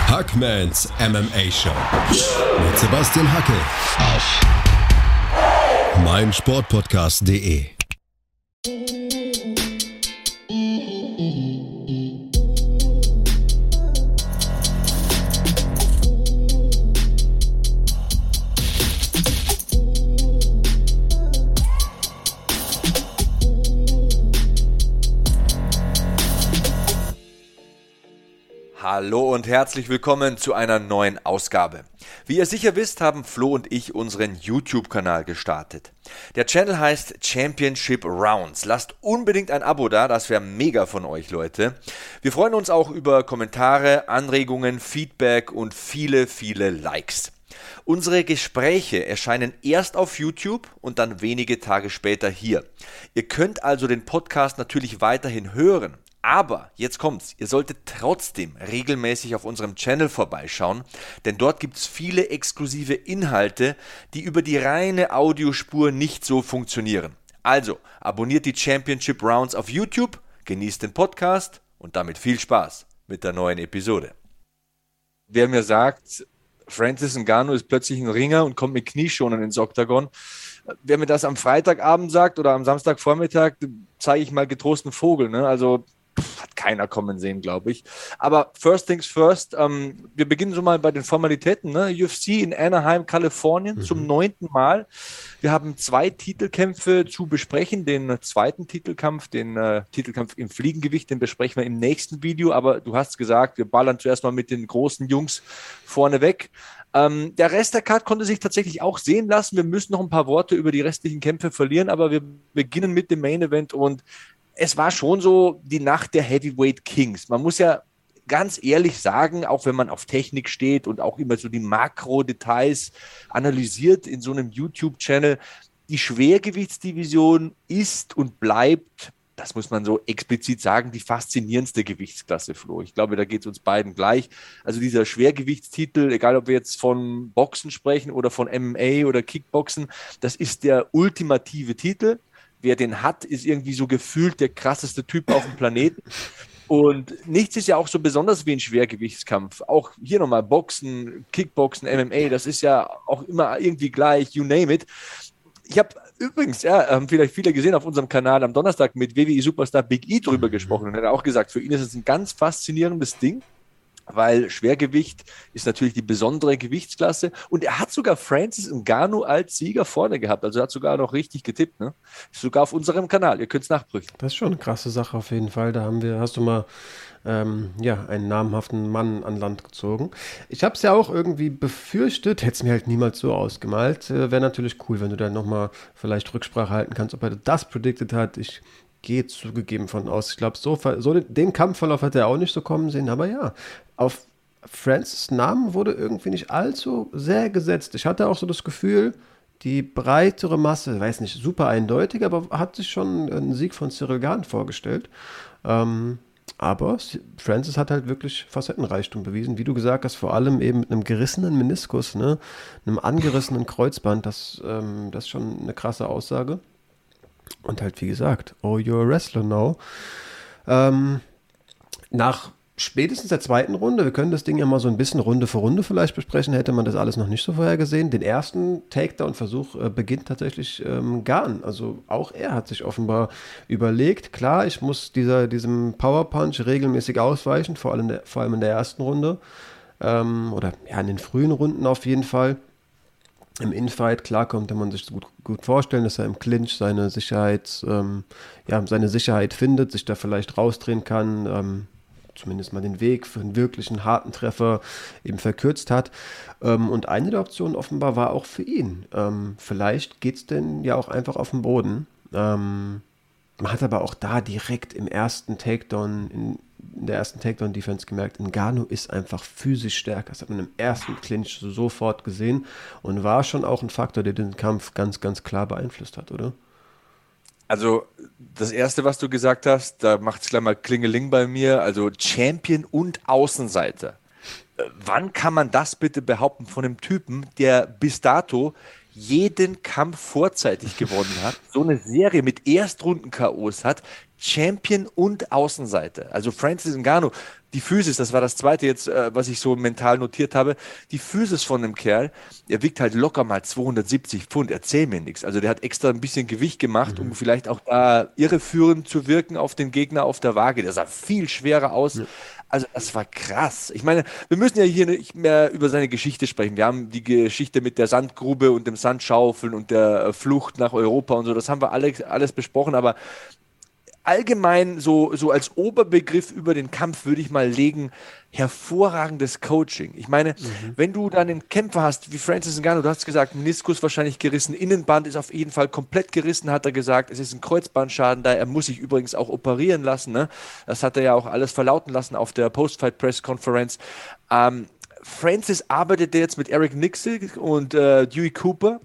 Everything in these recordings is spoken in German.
Hackmans MMA Show mit Sebastian Hackel auf meinsportpodcast.de. Hallo und herzlich willkommen zu einer neuen Ausgabe. Wie ihr sicher wisst, haben Flo und ich unseren YouTube-Kanal gestartet. Der Channel heißt Championship Rounds. Lasst unbedingt ein Abo da, das wäre mega von euch, Leute. Wir freuen uns auch über Kommentare, Anregungen, Feedback und viele Likes. Unsere Gespräche erscheinen erst auf YouTube und dann wenige Tage später hier. Ihr könnt also den Podcast natürlich weiterhin hören. Aber, jetzt kommt's, ihr solltet trotzdem regelmäßig auf unserem Channel vorbeischauen, denn dort gibt's viele exklusive Inhalte, die über die reine Audiospur nicht so funktionieren. Also, abonniert die Championship Rounds auf YouTube, genießt den Podcast und damit viel Spaß mit der neuen Episode. Wer mir sagt, Francis Ngannou ist plötzlich ein Ringer und kommt mit Knieschonern ins Oktagon, wer mir das am Freitagabend sagt oder am Samstagvormittag, zeige ich mal getrost einen Vogel, ne? Also hat keiner kommen sehen, glaube ich. Aber first things first, wir beginnen so mal bei den Formalitäten. Ne? UFC in Anaheim, Kalifornien zum 9. Mal. Wir haben 2 Titelkämpfe zu besprechen. Den zweiten Titelkampf, den Titelkampf im Fliegengewicht, den besprechen wir im nächsten Video. Aber du hast gesagt, wir ballern zuerst mal mit den großen Jungs vorne weg. Der Rest der Card konnte sich tatsächlich auch sehen lassen. Wir müssen noch ein paar Worte über die restlichen Kämpfe verlieren, aber wir beginnen mit dem Main Event und es war schon so die Nacht der Heavyweight Kings. Man muss ja ganz ehrlich sagen, auch wenn man auf Technik steht und auch immer so die Makro-Details analysiert in so einem YouTube-Channel, die Schwergewichtsdivision ist und bleibt, das muss man so explizit sagen, die faszinierendste Gewichtsklasse, Flo. Ich glaube, da geht es uns beiden gleich. Also dieser Schwergewichtstitel, egal ob wir jetzt von Boxen sprechen oder von MMA oder Kickboxen, das ist der ultimative Titel. Wer den hat, ist irgendwie so gefühlt der krasseste Typ auf dem Planeten. Und nichts ist ja auch so besonders wie ein Schwergewichtskampf. Auch hier nochmal Boxen, Kickboxen, MMA, das ist ja auch immer irgendwie gleich, you name it. Ich habe übrigens, haben vielleicht viele gesehen auf unserem Kanal am Donnerstag mit WWE-Superstar Big E drüber gesprochen und er hat auch gesagt, für ihn ist es ein ganz faszinierendes Ding, weil Schwergewicht ist natürlich die besondere Gewichtsklasse und er hat sogar Francis Ngannou als Sieger vorne gehabt, also er hat sogar noch richtig getippt, ne? Ist sogar auf unserem Kanal, ihr könnt es nachprüfen. Das ist schon eine krasse Sache auf jeden Fall, hast du mal einen namhaften Mann an Land gezogen. Ich habe es ja auch irgendwie befürchtet, hätte es mir halt niemals so ausgemalt, wäre natürlich cool, wenn du dann nochmal vielleicht Rücksprache halten kannst, ob er das predicted hat. Ich gehe zugegeben von aus. Ich glaube, so den Kampfverlauf hat er auch nicht so kommen sehen, aber ja, auf Francis' Namen wurde irgendwie nicht allzu sehr gesetzt. Ich hatte auch so das Gefühl, die breitere Masse, weiß nicht, super eindeutig, aber hat sich schon einen Sieg von Ciryl Gane vorgestellt. Aber Francis hat halt wirklich Facettenreichtum bewiesen, wie du gesagt hast, vor allem eben mit einem gerissenen Meniskus, ne, einem angerissenen Kreuzband, das ist schon eine krasse Aussage. Und halt, wie gesagt, oh, you're a wrestler now. Nach spätestens der zweiten Runde, wir können das Ding ja mal so ein bisschen Runde für Runde vielleicht besprechen, hätte man das alles noch nicht so vorher gesehen. Den ersten Takedown-Versuch beginnt tatsächlich Gane. Also auch er hat sich offenbar überlegt, klar, ich muss diesem Power-Punch regelmäßig ausweichen, vor allem in der ersten Runde. Oder ja, in den frühen Runden auf jeden Fall. Im Infight, klar, konnte man sich gut vorstellen, dass er im Clinch seine Sicherheit findet, sich da vielleicht rausdrehen kann, zumindest mal den Weg für einen wirklichen harten Treffer eben verkürzt hat. Und eine der Optionen offenbar war auch für ihn. Vielleicht geht es denn ja auch einfach auf den Boden. Man hat aber auch da direkt im ersten Takedown, in der ersten Takedown-Defense gemerkt, Ngannou ist einfach physisch stärker. Das hat man im ersten Clinch sofort gesehen und war schon auch ein Faktor, der den Kampf ganz, ganz klar beeinflusst hat, oder? Also das Erste, was du gesagt hast, da macht es gleich mal Klingeling bei mir, also Champion und Außenseiter. Wann kann man das bitte behaupten von einem Typen, der bis dato jeden Kampf vorzeitig gewonnen hat, so eine Serie mit Erstrunden-KOs hat, Champion und Außenseiter. Also Francis Ngannou, die Physis, das war das Zweite jetzt, was ich so mental notiert habe, die Physis von dem Kerl, er wiegt halt locker mal 270 Pfund, erzähl mir nichts. Also der hat extra ein bisschen Gewicht gemacht, um vielleicht auch da irreführend zu wirken auf den Gegner auf der Waage. Der sah viel schwerer aus. Ja. Also das war krass. Ich meine, wir müssen ja hier nicht mehr über seine Geschichte sprechen. Wir haben die Geschichte mit der Sandgrube und dem Sandschaufeln und der Flucht nach Europa und so, das haben wir alles besprochen, aber allgemein so als Oberbegriff über den Kampf würde ich mal legen, hervorragendes Coaching. Ich meine, wenn du dann einen Kämpfer hast, wie Francis Ngannou, du hast gesagt, Meniskus wahrscheinlich gerissen, Innenband ist auf jeden Fall komplett gerissen, hat er gesagt, es ist ein Kreuzbandschaden da, er muss sich übrigens auch operieren lassen, ne? Das hat er ja auch alles verlauten lassen auf der Post-Fight-Press-Conference. Francis arbeitete jetzt mit Eric Nicksick und Dewey Cooper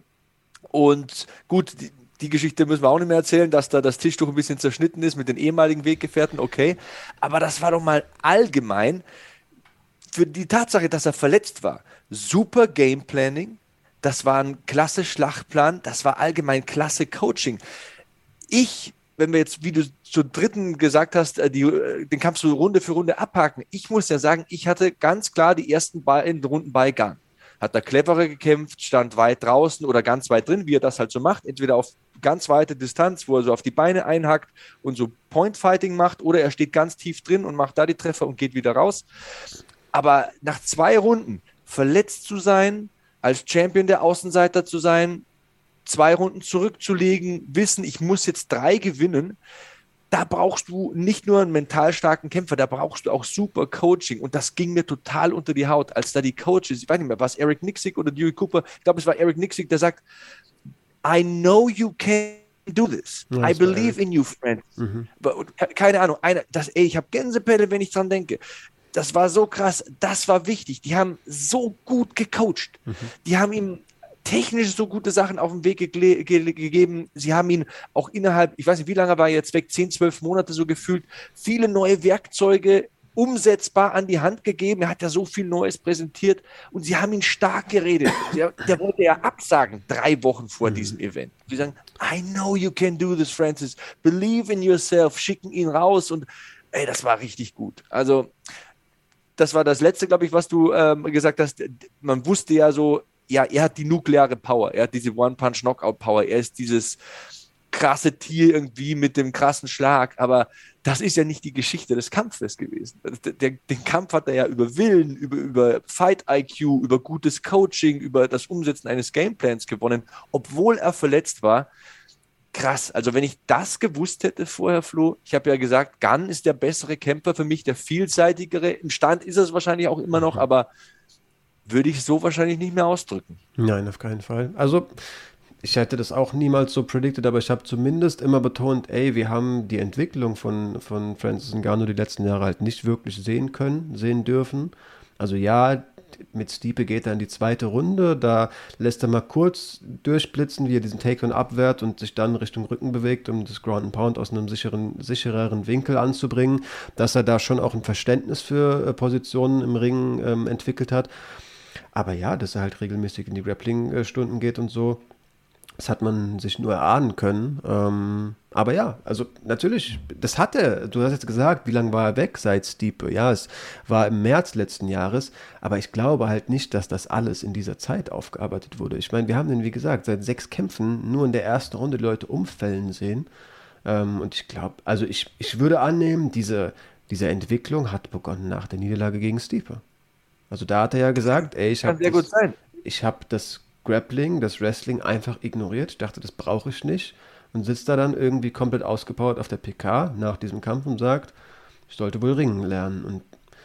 und gut, die Geschichte müssen wir auch nicht mehr erzählen, dass da das Tischtuch ein bisschen zerschnitten ist mit den ehemaligen Weggefährten, okay. Aber das war doch mal allgemein für die Tatsache, dass er verletzt war. Super Gameplanning, das war ein klasse Schlachtplan, das war allgemein klasse Coaching. Wenn wir jetzt, wie du zur dritten gesagt hast, den Kampf so Runde für Runde abhaken, ich muss ja sagen, ich hatte ganz klar die ersten beiden Runden bei Gunn. Hat er cleverer gekämpft, stand weit draußen oder ganz weit drin, wie er das halt so macht, entweder auf ganz weite Distanz, wo er so auf die Beine einhackt und so Point-Fighting macht, oder er steht ganz tief drin und macht da die Treffer und geht wieder raus. Aber nach 2 Runden verletzt zu sein, als Champion der Außenseiter zu sein, 2 Runden zurückzulegen, wissen, ich muss jetzt 3 gewinnen, da brauchst du nicht nur einen mental starken Kämpfer, da brauchst du auch super Coaching. Und das ging mir total unter die Haut, als da die Coaches, ich weiß nicht mehr, war es Eric Nicksick oder Dewey Cooper? Ich glaube, es war Eric Nicksick, der sagt, I know you can do this. I believe in you, friend. Keine Ahnung, ich habe Gänsepelle, wenn ich dran denke. Das war so krass, das war wichtig. Die haben so gut gecoacht. Die haben ihm technisch so gute Sachen auf den Weg gegeben. Sie haben ihn auch innerhalb, ich weiß nicht, wie lange war er jetzt weg, 10, 12 Monate so gefühlt, viele neue Werkzeuge umsetzbar an die Hand gegeben. Er hat ja so viel Neues präsentiert und sie haben ihn stark geredet. Der wollte ja absagen 3 Wochen vor diesem Event. Sie sagen, I know you can do this, Francis. Believe in yourself. Schicken ihn raus und das war richtig gut. Also das war das Letzte, glaube ich, was du gesagt hast. Man wusste ja so, ja, er hat die nukleare Power, er hat diese One-Punch-Knockout-Power, er ist dieses krasse Tier irgendwie mit dem krassen Schlag, aber das ist ja nicht die Geschichte des Kampfes gewesen. Den Kampf hat er ja über Willen, über Fight-IQ, über gutes Coaching, über das Umsetzen eines Gameplans gewonnen, obwohl er verletzt war. Krass, also wenn ich das gewusst hätte vorher, Flo, ich habe ja gesagt, Gunn ist der bessere Kämpfer für mich, der vielseitigere, im Stand ist es wahrscheinlich auch immer noch, aber würde ich so wahrscheinlich nicht mehr ausdrücken. Nein, auf keinen Fall. Also ich hätte das auch niemals so predicted, aber ich habe zumindest immer betont, wir haben die Entwicklung von Francis Ngannou die letzten Jahre halt nicht wirklich sehen dürfen. Also ja, mit Stipe geht er in die 2. Runde, da lässt er mal kurz durchblitzen, wie er diesen Takedown abwehrt und sich dann Richtung Rücken bewegt, um das Ground and Pound aus einem sichereren Winkel anzubringen, dass er da schon auch ein Verständnis für Positionen im Ring entwickelt hat. Aber ja, dass er halt regelmäßig in die Grappling-Stunden geht und so, das hat man sich nur erahnen können. Aber ja, also natürlich, das hat er. Du hast jetzt gesagt, wie lange war er weg seit Stipe? Ja, es war im März letzten Jahres, aber ich glaube halt nicht, dass das alles in dieser Zeit aufgearbeitet wurde. Ich meine, wir haben den, wie gesagt, seit 6 Kämpfen nur in der ersten Runde die Leute umfällen sehen. Und ich glaube, also ich würde annehmen, diese Entwicklung hat begonnen nach der Niederlage gegen Stipe. Also da hat er ja gesagt, ich habe das Grappling, das Wrestling einfach ignoriert. Ich dachte, das brauche ich nicht. Und sitzt da dann irgendwie komplett ausgepowert auf der PK nach diesem Kampf und sagt, ich sollte wohl ringen lernen. Und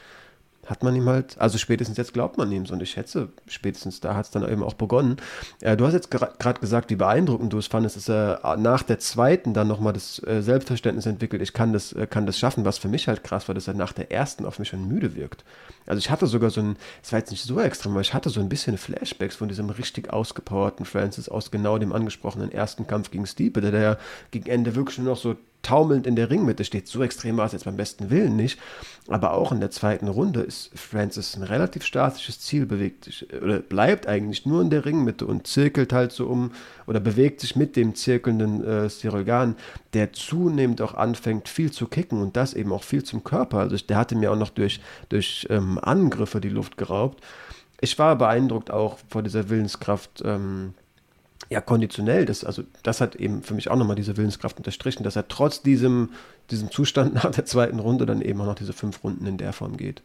hat man ihm halt, also spätestens jetzt glaubt man ihm, und ich schätze, spätestens da hat es dann eben auch begonnen. Du hast jetzt gerade gesagt, wie beeindruckend du es fandest, dass er nach der 2. dann nochmal das Selbstverständnis entwickelt, ich kann das schaffen, was für mich halt krass war, dass er nach der 1. auf mich schon müde wirkt. Also ich hatte sogar es war jetzt nicht so extrem, aber ich hatte so ein bisschen Flashbacks von diesem richtig ausgepowerten Francis aus genau dem angesprochenen ersten Kampf gegen Stipe, der ja gegen Ende wirklich nur noch so taumelnd in der Ringmitte steht. So extrem war es jetzt beim besten Willen nicht. Aber auch in der zweiten Runde ist Francis ein relativ statisches Ziel, bewegt sich oder bleibt eigentlich nur in der Ringmitte und zirkelt halt so oder bewegt sich mit dem zirkelnden Ciryl Gane, der zunehmend auch anfängt, viel zu kicken und das eben auch viel zum Körper. Also der hatte mir auch noch durch Angriffe die Luft geraubt. Ich war beeindruckt auch vor dieser Willenskraft, konditionell. Das hat eben für mich auch nochmal diese Willenskraft unterstrichen, dass er trotz diesem Zustand nach der zweiten Runde dann eben auch noch diese 5 Runden in der Form geht.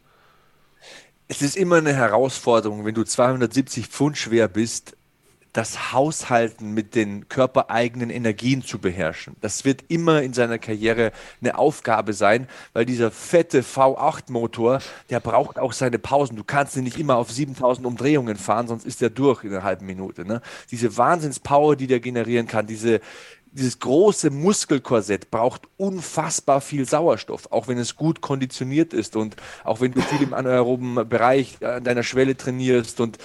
Es ist immer eine Herausforderung, wenn du 270 Pfund schwer bist, das Haushalten mit den körpereigenen Energien zu beherrschen. Das wird immer in seiner Karriere eine Aufgabe sein, weil dieser fette V8-Motor, der braucht auch seine Pausen. Du kannst ihn nicht immer auf 7000 Umdrehungen fahren, sonst ist der durch in einer halben Minute. Ne? Diese Wahnsinnspower, die der generieren kann, dieses große Muskelkorsett braucht unfassbar viel Sauerstoff, auch wenn es gut konditioniert ist und auch wenn du viel im anaeroben Bereich an deiner Schwelle trainierst und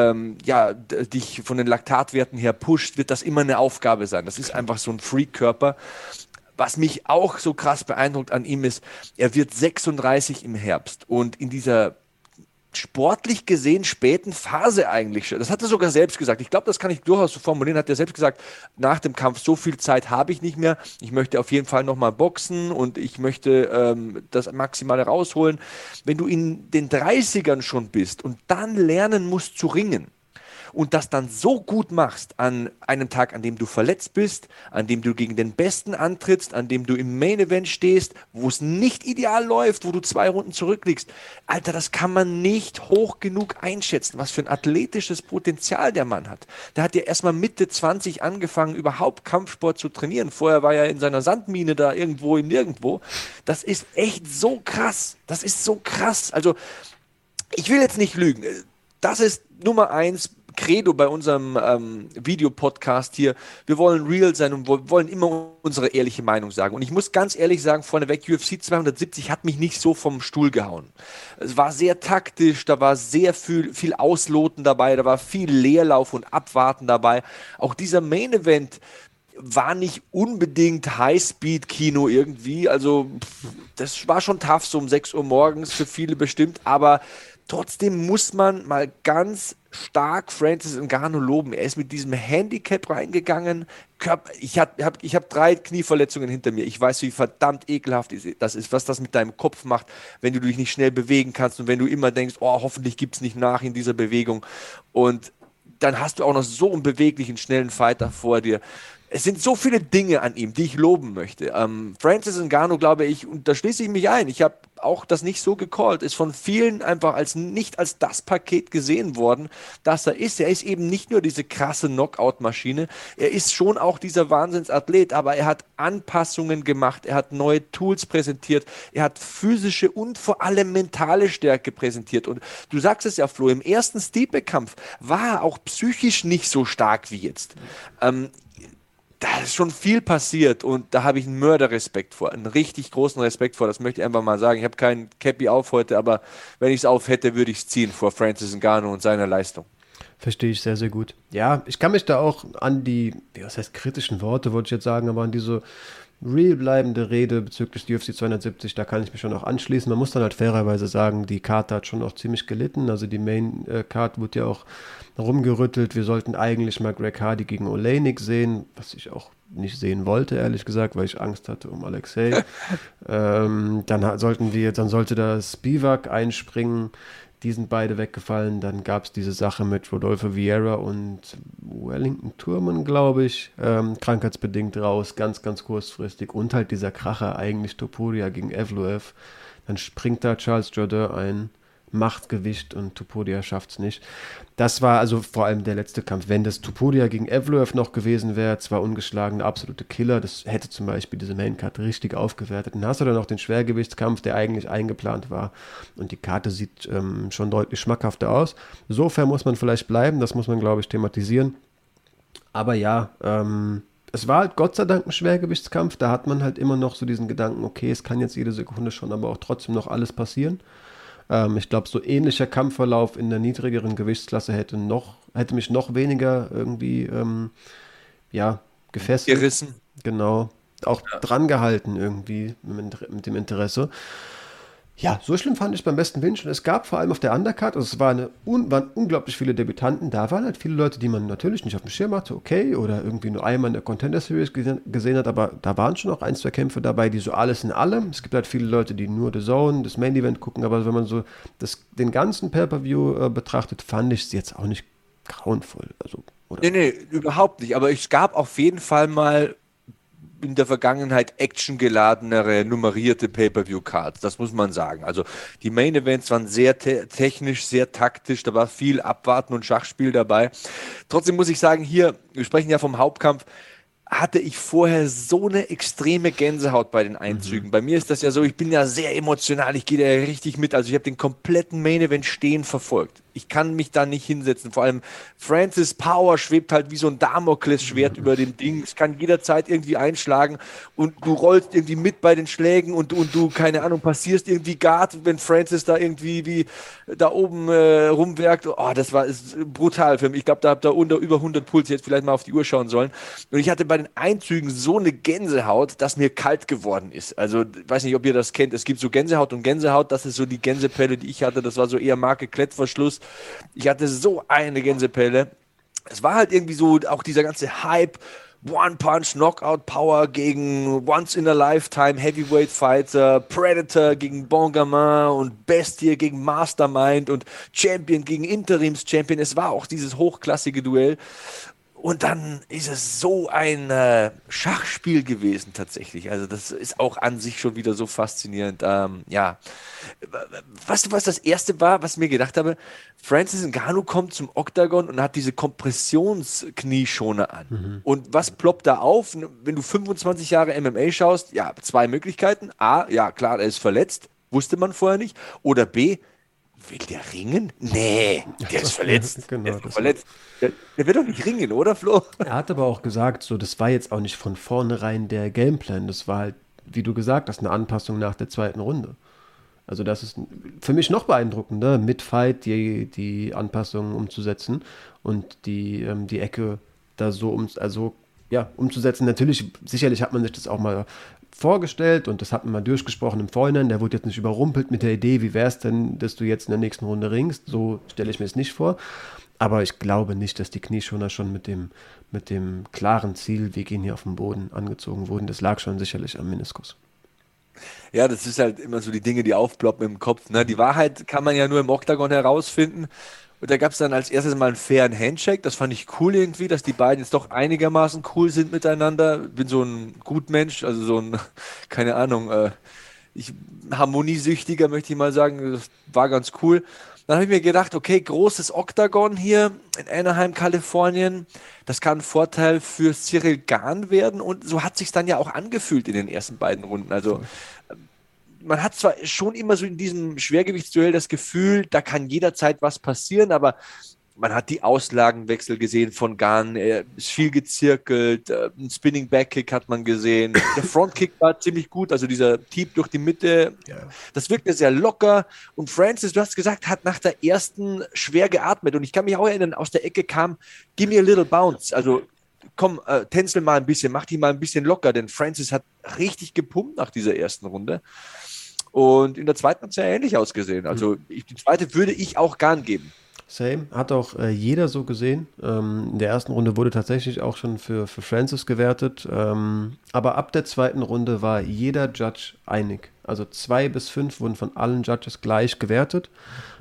dich von den Laktatwerten her pusht, wird das immer eine Aufgabe sein. Das ist einfach so ein Freak-Körper. Was mich auch so krass beeindruckt an ihm ist, er wird 36 im Herbst und in dieser sportlich gesehen späten Phase eigentlich schon. Das hat er sogar selbst gesagt. Ich glaube, das kann ich durchaus so formulieren. Hat er selbst gesagt, nach dem Kampf, so viel Zeit habe ich nicht mehr. Ich möchte auf jeden Fall nochmal boxen und ich möchte das Maximale rausholen. Wenn du in den 30ern schon bist und dann lernen musst zu ringen, und das dann so gut machst an einem Tag, an dem du verletzt bist, an dem du gegen den Besten antrittst, an dem du im Main Event stehst, wo es nicht ideal läuft, wo du 2 Runden zurückliegst. Alter, das kann man nicht hoch genug einschätzen, was für ein athletisches Potenzial der Mann hat. Der hat ja erstmal Mitte 20 angefangen, überhaupt Kampfsport zu trainieren. Vorher war er in seiner Sandmine da irgendwo im Nirgendwo. Das ist echt so krass. Das ist so krass. Also, ich will jetzt nicht lügen. Das ist Nummer 1 Credo bei unserem Videopodcast hier. Wir wollen real sein und wollen immer unsere ehrliche Meinung sagen. Und ich muss ganz ehrlich sagen, vorneweg, UFC 270 hat mich nicht so vom Stuhl gehauen. Es war sehr taktisch, da war sehr viel Ausloten dabei, da war viel Leerlauf und Abwarten dabei. Auch dieser Main Event war nicht unbedingt Highspeed-Kino irgendwie. Also das war schon tough, so um 6 Uhr morgens für viele bestimmt, aber trotzdem muss man mal ganz stark Francis Ngannou loben. Er ist mit diesem Handicap reingegangen. Ich hab 3 Knieverletzungen hinter mir. Ich weiß, wie verdammt ekelhaft das ist, was das mit deinem Kopf macht, wenn du dich nicht schnell bewegen kannst und wenn du immer denkst, oh, hoffentlich gibt es nicht nach in dieser Bewegung. Und dann hast du auch noch so einen beweglichen, schnellen Fighter vor dir. Es sind so viele Dinge an ihm, die ich loben möchte. Francis Ngannou, glaube ich, und da schließe ich mich ein, ich habe auch das nicht so gecallt, ist von vielen einfach nicht als das Paket gesehen worden, das er ist. Er ist eben nicht nur diese krasse Knockout-Maschine, er ist schon auch dieser Wahnsinnsathlet, aber er hat Anpassungen gemacht, er hat neue Tools präsentiert, er hat physische und vor allem mentale Stärke präsentiert. Und du sagst es ja, Flo, im ersten Stipe-Kampf war er auch psychisch nicht so stark wie jetzt. Da ist schon viel passiert und da habe ich einen Mörderrespekt vor, einen richtig großen Respekt vor, das möchte ich einfach mal sagen. Ich habe kein Cappy auf heute, aber wenn ich es auf hätte, würde ich es ziehen vor Francis Ngannou und seiner Leistung. Verstehe ich sehr, sehr gut. Ja, ich kann mich da auch an die, was heißt kritischen Worte, wollte ich jetzt sagen, aber an diese real bleibende Rede bezüglich UFC 270, da kann ich mich schon auch anschließen. Man muss dann halt fairerweise sagen, die Karte hat schon auch ziemlich gelitten. Also die Main-Card wurde ja auch rumgerüttelt. Wir sollten eigentlich mal Greg Hardy gegen Oleinik sehen, was ich auch nicht sehen wollte, ehrlich gesagt, weil ich Angst hatte um Alexei. Dann sollte da Spivak einspringen. Die sind beide weggefallen. Dann gab es diese Sache mit Rodolfo Vieira und Wellington Turman, glaube ich, krankheitsbedingt raus, ganz, ganz kurzfristig. Und halt dieser Kracher eigentlich Topuria gegen Evloev. Dann springt da Charles Jourdain ein, macht Gewicht und Topuria schafft es nicht. Das war also vor allem der letzte Kampf. Wenn das Topuria gegen Evloev noch gewesen wäre, zwar ungeschlagen, absolute Killer, das hätte zum Beispiel diese Maincard richtig aufgewertet. Dann hast du dann noch den Schwergewichtskampf, der eigentlich eingeplant war und die Karte sieht schon deutlich schmackhafter aus. So fair muss man vielleicht bleiben, das muss man, glaube ich, thematisieren. Aber ja, es war halt Gott sei Dank ein Schwergewichtskampf, da hat man halt immer noch so diesen Gedanken, okay, es kann jetzt jede Sekunde schon, aber auch trotzdem noch alles passieren. Ich glaube, so ähnlicher Kampfverlauf in der niedrigeren Gewichtsklasse hätte mich noch weniger irgendwie gefesselt. Gerissen. Genau. auch dran gehalten irgendwie mit dem Interesse. Ja, so schlimm fand ich beim besten Willen schon. Es gab vor allem auf der Undercard, also es waren unglaublich viele Debütanten. Da waren halt viele Leute, die man natürlich nicht auf dem Schirm hatte, okay, oder irgendwie nur einmal in der Contender Series gesehen hat, aber da waren schon auch ein, zwei Kämpfe dabei, die so alles in allem. Es gibt halt viele Leute, die nur The Zone, das Main Event gucken, aber wenn man so den ganzen Pay-Per-View betrachtet, fand ich es jetzt auch nicht grauenvoll. Also, oder? Nee, überhaupt nicht. Aber es gab auf jeden Fall mal in der Vergangenheit actiongeladenere, nummerierte Pay-Per-View-Cards. Das muss man sagen. Also die Main-Events waren sehr technisch, sehr taktisch. Da war viel Abwarten und Schachspiel dabei. Trotzdem muss ich sagen, hier, wir sprechen ja vom Hauptkampf, hatte ich vorher so eine extreme Gänsehaut bei den Einzügen. Bei mir ist das ja so, ich bin ja sehr emotional, ich gehe da ja richtig mit. Also ich habe den kompletten Main-Event stehen verfolgt. Ich kann mich da nicht hinsetzen. Vor allem Francis Power schwebt halt wie so ein Damoklesschwert über dem Ding. Es kann jederzeit irgendwie einschlagen und du rollst irgendwie mit bei den Schlägen und du keine Ahnung, passierst irgendwie Guard, wenn Francis da irgendwie wie da oben rumwerkt. Oh, ist brutal für mich. Ich glaube, da habt ihr über 100 Puls, jetzt vielleicht mal auf die Uhr schauen sollen. Und ich hatte bei den Einzügen so eine Gänsehaut, dass mir kalt geworden ist. Also, ich weiß nicht, ob ihr das kennt. Es gibt so Gänsehaut und Gänsehaut. Das ist so die Gänsepelle, die ich hatte. Das war so eher Marke Klettverschluss. Ich hatte so eine Gänsepelle. Es war halt irgendwie so auch dieser ganze Hype, One-Punch, Knockout-Power gegen Once-in-a-Lifetime Heavyweight-Fighter, Predator gegen Bongaman und Bestie gegen Mastermind und Champion gegen Interims-Champion. Es war auch dieses hochklassige Duell. Und dann ist es so ein Schachspiel gewesen tatsächlich. Also das ist auch an sich schon wieder so faszinierend. Ja, weißt du, was das Erste war, was ich mir gedacht habe? Francis Ngannou kommt zum Oktagon und hat diese Kompressionsknieschoner an. Und was ploppt da auf? Wenn du 25 Jahre MMA schaust, ja, zwei Möglichkeiten. A, ja klar, er ist verletzt, wusste man vorher nicht. Oder B, will der ringen? Nee, der ist verletzt. Genau, der ist verletzt. Der wird doch nicht ringen, oder Flo? Er hat aber auch gesagt, so, das war jetzt auch nicht von vornherein der Gameplan. Das war halt, wie du gesagt hast, eine Anpassung nach der zweiten Runde. Also das ist für mich noch beeindruckender, mit Fight die Anpassungen umzusetzen und die Ecke da so umzusetzen. Natürlich, sicherlich hat man sich das auch mal vorgestellt und das hat man mal durchgesprochen im Vorhinein. Der wurde jetzt nicht überrumpelt mit der Idee, wie wäre es denn, dass du jetzt in der nächsten Runde ringst. So stelle ich mir es nicht vor. Aber ich glaube nicht, dass die Knieschoner schon mit dem klaren Ziel, wir gehen hier auf den Boden, angezogen wurden. Das lag schon sicherlich am Meniskus. Ja, das ist halt immer so die Dinge, die aufploppen im Kopf. Ne? Die Wahrheit kann man ja nur im Oktagon herausfinden. Und da gab es dann als erstes mal einen fairen Handshake. Das fand ich cool irgendwie, dass die beiden jetzt doch einigermaßen cool sind miteinander. Bin so ein Gutmensch, also so ein, keine Ahnung, harmoniesüchtiger, möchte ich mal sagen. Das war ganz cool. Dann habe ich mir gedacht, okay, großes Oktagon hier in Anaheim, Kalifornien. Das kann ein Vorteil für Cyril Gane werden. Und so hat sich dann ja auch angefühlt in den ersten beiden Runden. Also man hat zwar schon immer so in diesem Schwergewichtsduell das Gefühl, da kann jederzeit was passieren, aber man hat die Auslagenwechsel gesehen von Gane, er ist viel gezirkelt, ein Spinning Backkick hat man gesehen, der Frontkick war ziemlich gut, also dieser Tief durch die Mitte, das wirkte sehr locker und Francis, du hast gesagt, hat nach der ersten schwer geatmet und ich kann mich auch erinnern, aus der Ecke kam, give me a little bounce, also komm, tänzel mal ein bisschen, mach die mal ein bisschen locker, denn Francis hat richtig gepumpt nach dieser ersten Runde. Und in der zweiten hat es ja ähnlich ausgesehen. Also die zweite würde ich auch Gane geben. Same, hat auch jeder so gesehen. In der ersten Runde wurde tatsächlich auch schon für Francis gewertet. Aber ab der zweiten Runde war jeder Judge einig. Also 2 bis 5 wurden von allen Judges gleich gewertet.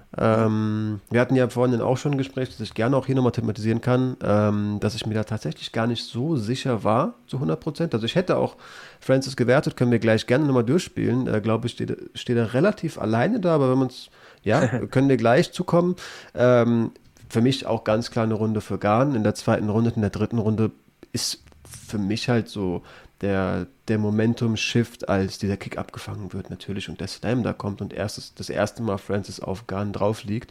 Wir hatten ja vorhin auch schon ein Gespräch, das ich gerne auch hier nochmal thematisieren kann, dass ich mir da tatsächlich gar nicht so sicher war, zu 100%. Also ich hätte auch Francis gewertet, können wir gleich gerne nochmal durchspielen. Glaube ich, steht er relativ alleine da, aber wenn man es, können wir gleich zukommen. Für mich auch ganz klar eine Runde für Gane. In der zweiten Runde, in der dritten Runde ist für mich halt so der Momentum-Shift, als dieser Kick abgefangen wird natürlich und der Slam da kommt und das erste Mal Francis auf Gane drauf liegt.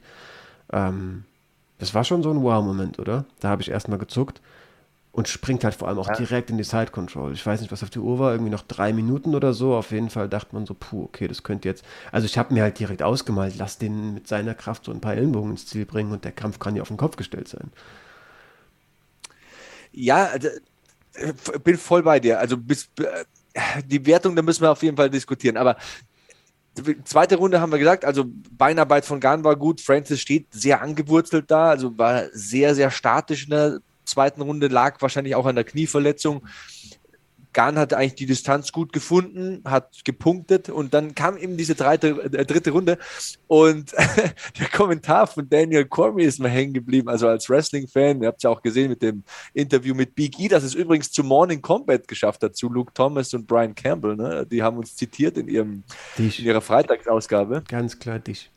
Das war schon so ein Wow-Moment, oder? Da habe ich erstmal gezuckt und springt halt vor allem auch direkt in die Side-Control. Ich weiß nicht, was auf die Uhr war, irgendwie noch 3 Minuten oder so. Auf jeden Fall dachte man so, okay, das könnte jetzt... Also ich habe mir halt direkt ausgemalt, lass den mit seiner Kraft so ein paar Ellenbogen ins Ziel bringen und der Kampf kann ja auf den Kopf gestellt sein. Ja, bin voll bei dir. Also die Wertung, da müssen wir auf jeden Fall diskutieren. Aber zweite Runde haben wir gesagt, also Beinarbeit von Gane war gut. Francis steht sehr angewurzelt da, also war sehr, sehr statisch in der zweiten Runde, lag wahrscheinlich auch an der Knieverletzung. Gane hat eigentlich die Distanz gut gefunden, hat gepunktet und dann kam eben diese dritte Runde und der Kommentar von Daniel Cormier ist mir hängen geblieben, also als Wrestling-Fan, ihr habt es ja auch gesehen mit dem Interview mit Big E, das es übrigens zu Morning Combat geschafft hat, zu Luke Thomas und Brian Campbell, ne? Die haben uns zitiert in ihrer Freitagsausgabe. Ganz klar dich.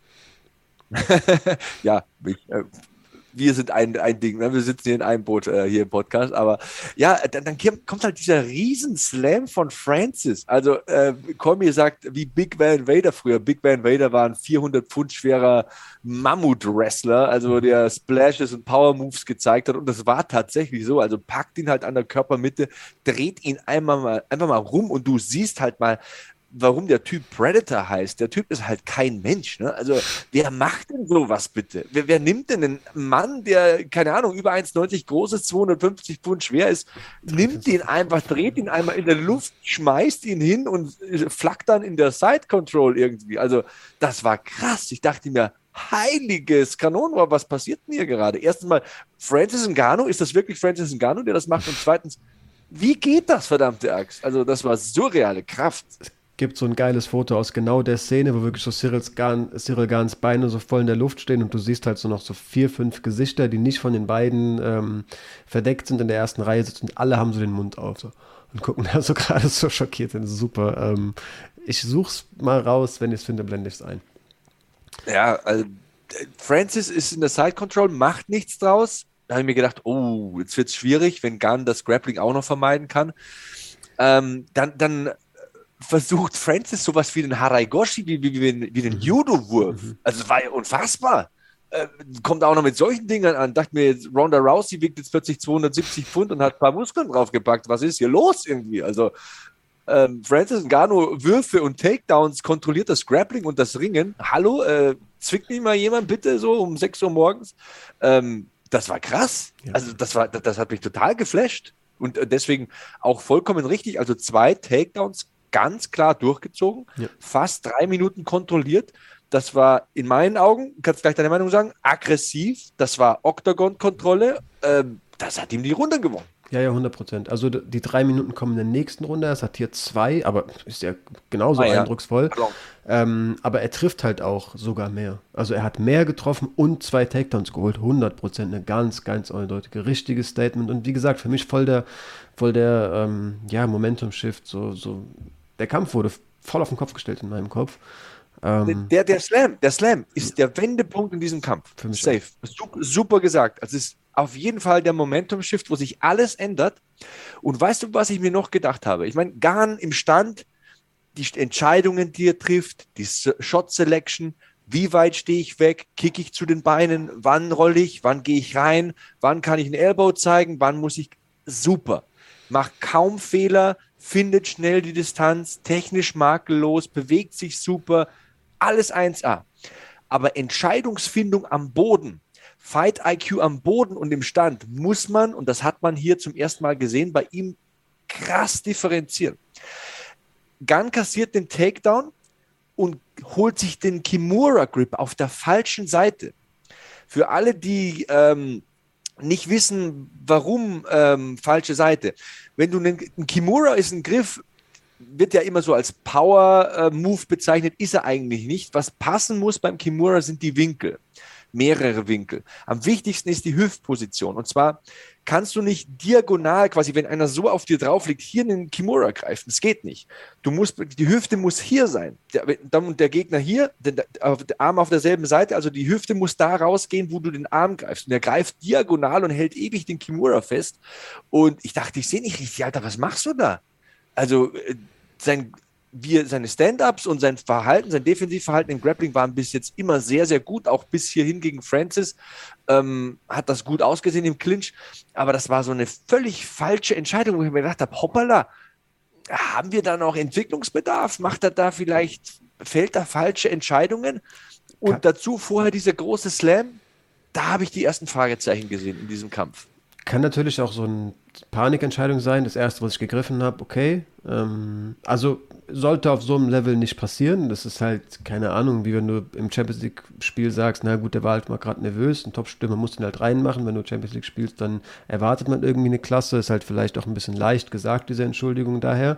Ja, wir sind ein Ding, ne? Wir sitzen hier in einem Boot hier im Podcast, aber ja, dann kommt halt dieser Riesenslam von Francis. Also Cormier sagt, wie Big Van Vader früher. Big Van Vader war ein 400 Pfund schwerer Mammut-Wrestler, also der Splashes und Power-Moves gezeigt hat und das war tatsächlich so. Also packt ihn halt an der Körpermitte, dreht ihn einfach mal rum und du siehst halt mal, warum der Typ Predator heißt. Der Typ ist halt kein Mensch. Ne? Also wer macht denn sowas bitte? Wer nimmt denn einen Mann, der, keine Ahnung, über 1,90 groß ist, 250 Pfund schwer ist, nimmt ihn einfach, dreht ihn einmal in der Luft, schmeißt ihn hin und flackt dann in der Side Control irgendwie. Also das war krass. Ich dachte mir, heiliges Kanonenrohr, was passiert denn hier gerade? Erstens mal, Francis Ngannou, ist das wirklich Francis Ngannou, der das macht? Und zweitens, wie geht das, verdammte Axt? Also das war surreale Kraft. Gibt so ein geiles Foto aus genau der Szene, wo wirklich so Cyril Ganes Beine so voll in der Luft stehen und du siehst halt so noch so 4, 5 Gesichter, die nicht von den beiden verdeckt sind, in der ersten Reihe sitzen und alle haben so den Mund auf so, und gucken da so gerade so schockiert sind. Super. Ich such's mal raus, wenn ich es finde, blende ich es ein. Ja, also Francis ist in der Side Control, macht nichts draus. Da habe ich mir gedacht, oh, jetzt wird es schwierig, wenn Gane das Grappling auch noch vermeiden kann. Dann versucht Francis sowas wie den Haraigoshi, wie den Judo-Wurf. Also das war ja unfassbar. Kommt auch noch mit solchen Dingern an. Dachte mir jetzt, Ronda Rousey wiegt jetzt plötzlich 270 Pfund und hat ein paar Muskeln draufgepackt. Was ist hier los irgendwie? Also Francis Ngannou Würfe und Takedowns, kontrolliert das Grappling und das Ringen. Hallo, zwickt mich mal jemand bitte so um 6 Uhr morgens. Das war krass. Ja. Also das hat mich total geflasht. Und deswegen auch vollkommen richtig. Also 2 Takedowns ganz klar durchgezogen, fast 3 Minuten kontrolliert. Das war in meinen Augen, kannst gleich deine Meinung sagen, aggressiv. Das war Oktagon-Kontrolle. Das hat ihm die Runde gewonnen. Ja, 100%. Also die 3 Minuten kommen in der nächsten Runde. Es hat hier 2, aber ist ja genauso eindrucksvoll. Aber er trifft halt auch sogar mehr. Also er hat mehr getroffen und 2 Takedowns geholt. 100%. Eine ganz, ganz eindeutige, richtiges Statement. Und wie gesagt, für mich voll der Momentum-Shift. So, der Kampf wurde voll auf den Kopf gestellt in meinem Kopf. Der Slam ist der Wendepunkt in diesem Kampf. Für mich safe. Super gesagt. Also es ist auf jeden Fall der Momentum-Shift, wo sich alles ändert. Und weißt du, was ich mir noch gedacht habe? Ich meine, Gane im Stand, die Entscheidungen, die er trifft, die Shot-Selection, wie weit stehe ich weg, kicke ich zu den Beinen, wann rolle ich, wann gehe ich rein, wann kann ich einen Elbow zeigen, wann muss ich... Super. Macht kaum Fehler, findet schnell die Distanz, technisch makellos, bewegt sich super, alles 1A. Aber Entscheidungsfindung am Boden, Fight IQ am Boden und im Stand muss man, und das hat man hier zum ersten Mal gesehen, bei ihm krass differenzieren. Gane kassiert den Takedown und holt sich den Kimura-Grip auf der falschen Seite. Für alle, die nicht wissen, warum falsche Seite. Wenn du ein Kimura ist ein Griff, wird ja immer so als Power-Move bezeichnet, ist er eigentlich nicht. Was passen muss beim Kimura sind die Winkel. Mehrere Winkel. Am wichtigsten ist die Hüftposition. Und zwar kannst du nicht diagonal, quasi wenn einer so auf dir drauf liegt, hier in den Kimura greifen. Das geht nicht. Die Hüfte muss hier sein. Der Gegner hier, der Arm auf derselben Seite, also die Hüfte muss da rausgehen, wo du den Arm greifst. Und er greift diagonal und hält ewig den Kimura fest. Und ich dachte, ich sehe nicht richtig, Alter, was machst du da? Also seine Stand-Ups und sein Verhalten, sein Defensivverhalten im Grappling waren bis jetzt immer sehr, sehr gut, auch bis hierhin gegen Francis hat das gut ausgesehen im Clinch, aber das war so eine völlig falsche Entscheidung, wo ich mir gedacht habe, hoppala, haben wir da noch Entwicklungsbedarf? Fällt da falsche Entscheidungen? Und dazu vorher dieser große Slam, da habe ich die ersten Fragezeichen gesehen in diesem Kampf. kann natürlich auch so eine Panikentscheidung sein. Das erste, was ich gegriffen habe, okay. Also sollte auf so einem Level nicht passieren. Das ist halt, keine Ahnung, wie wenn du im Champions League-Spiel sagst, na gut, der war halt mal gerade nervös, ein Top-Stürmer muss den halt reinmachen. Wenn du Champions League spielst, dann erwartet man irgendwie eine Klasse. Ist halt vielleicht auch ein bisschen leicht gesagt, diese Entschuldigung daher.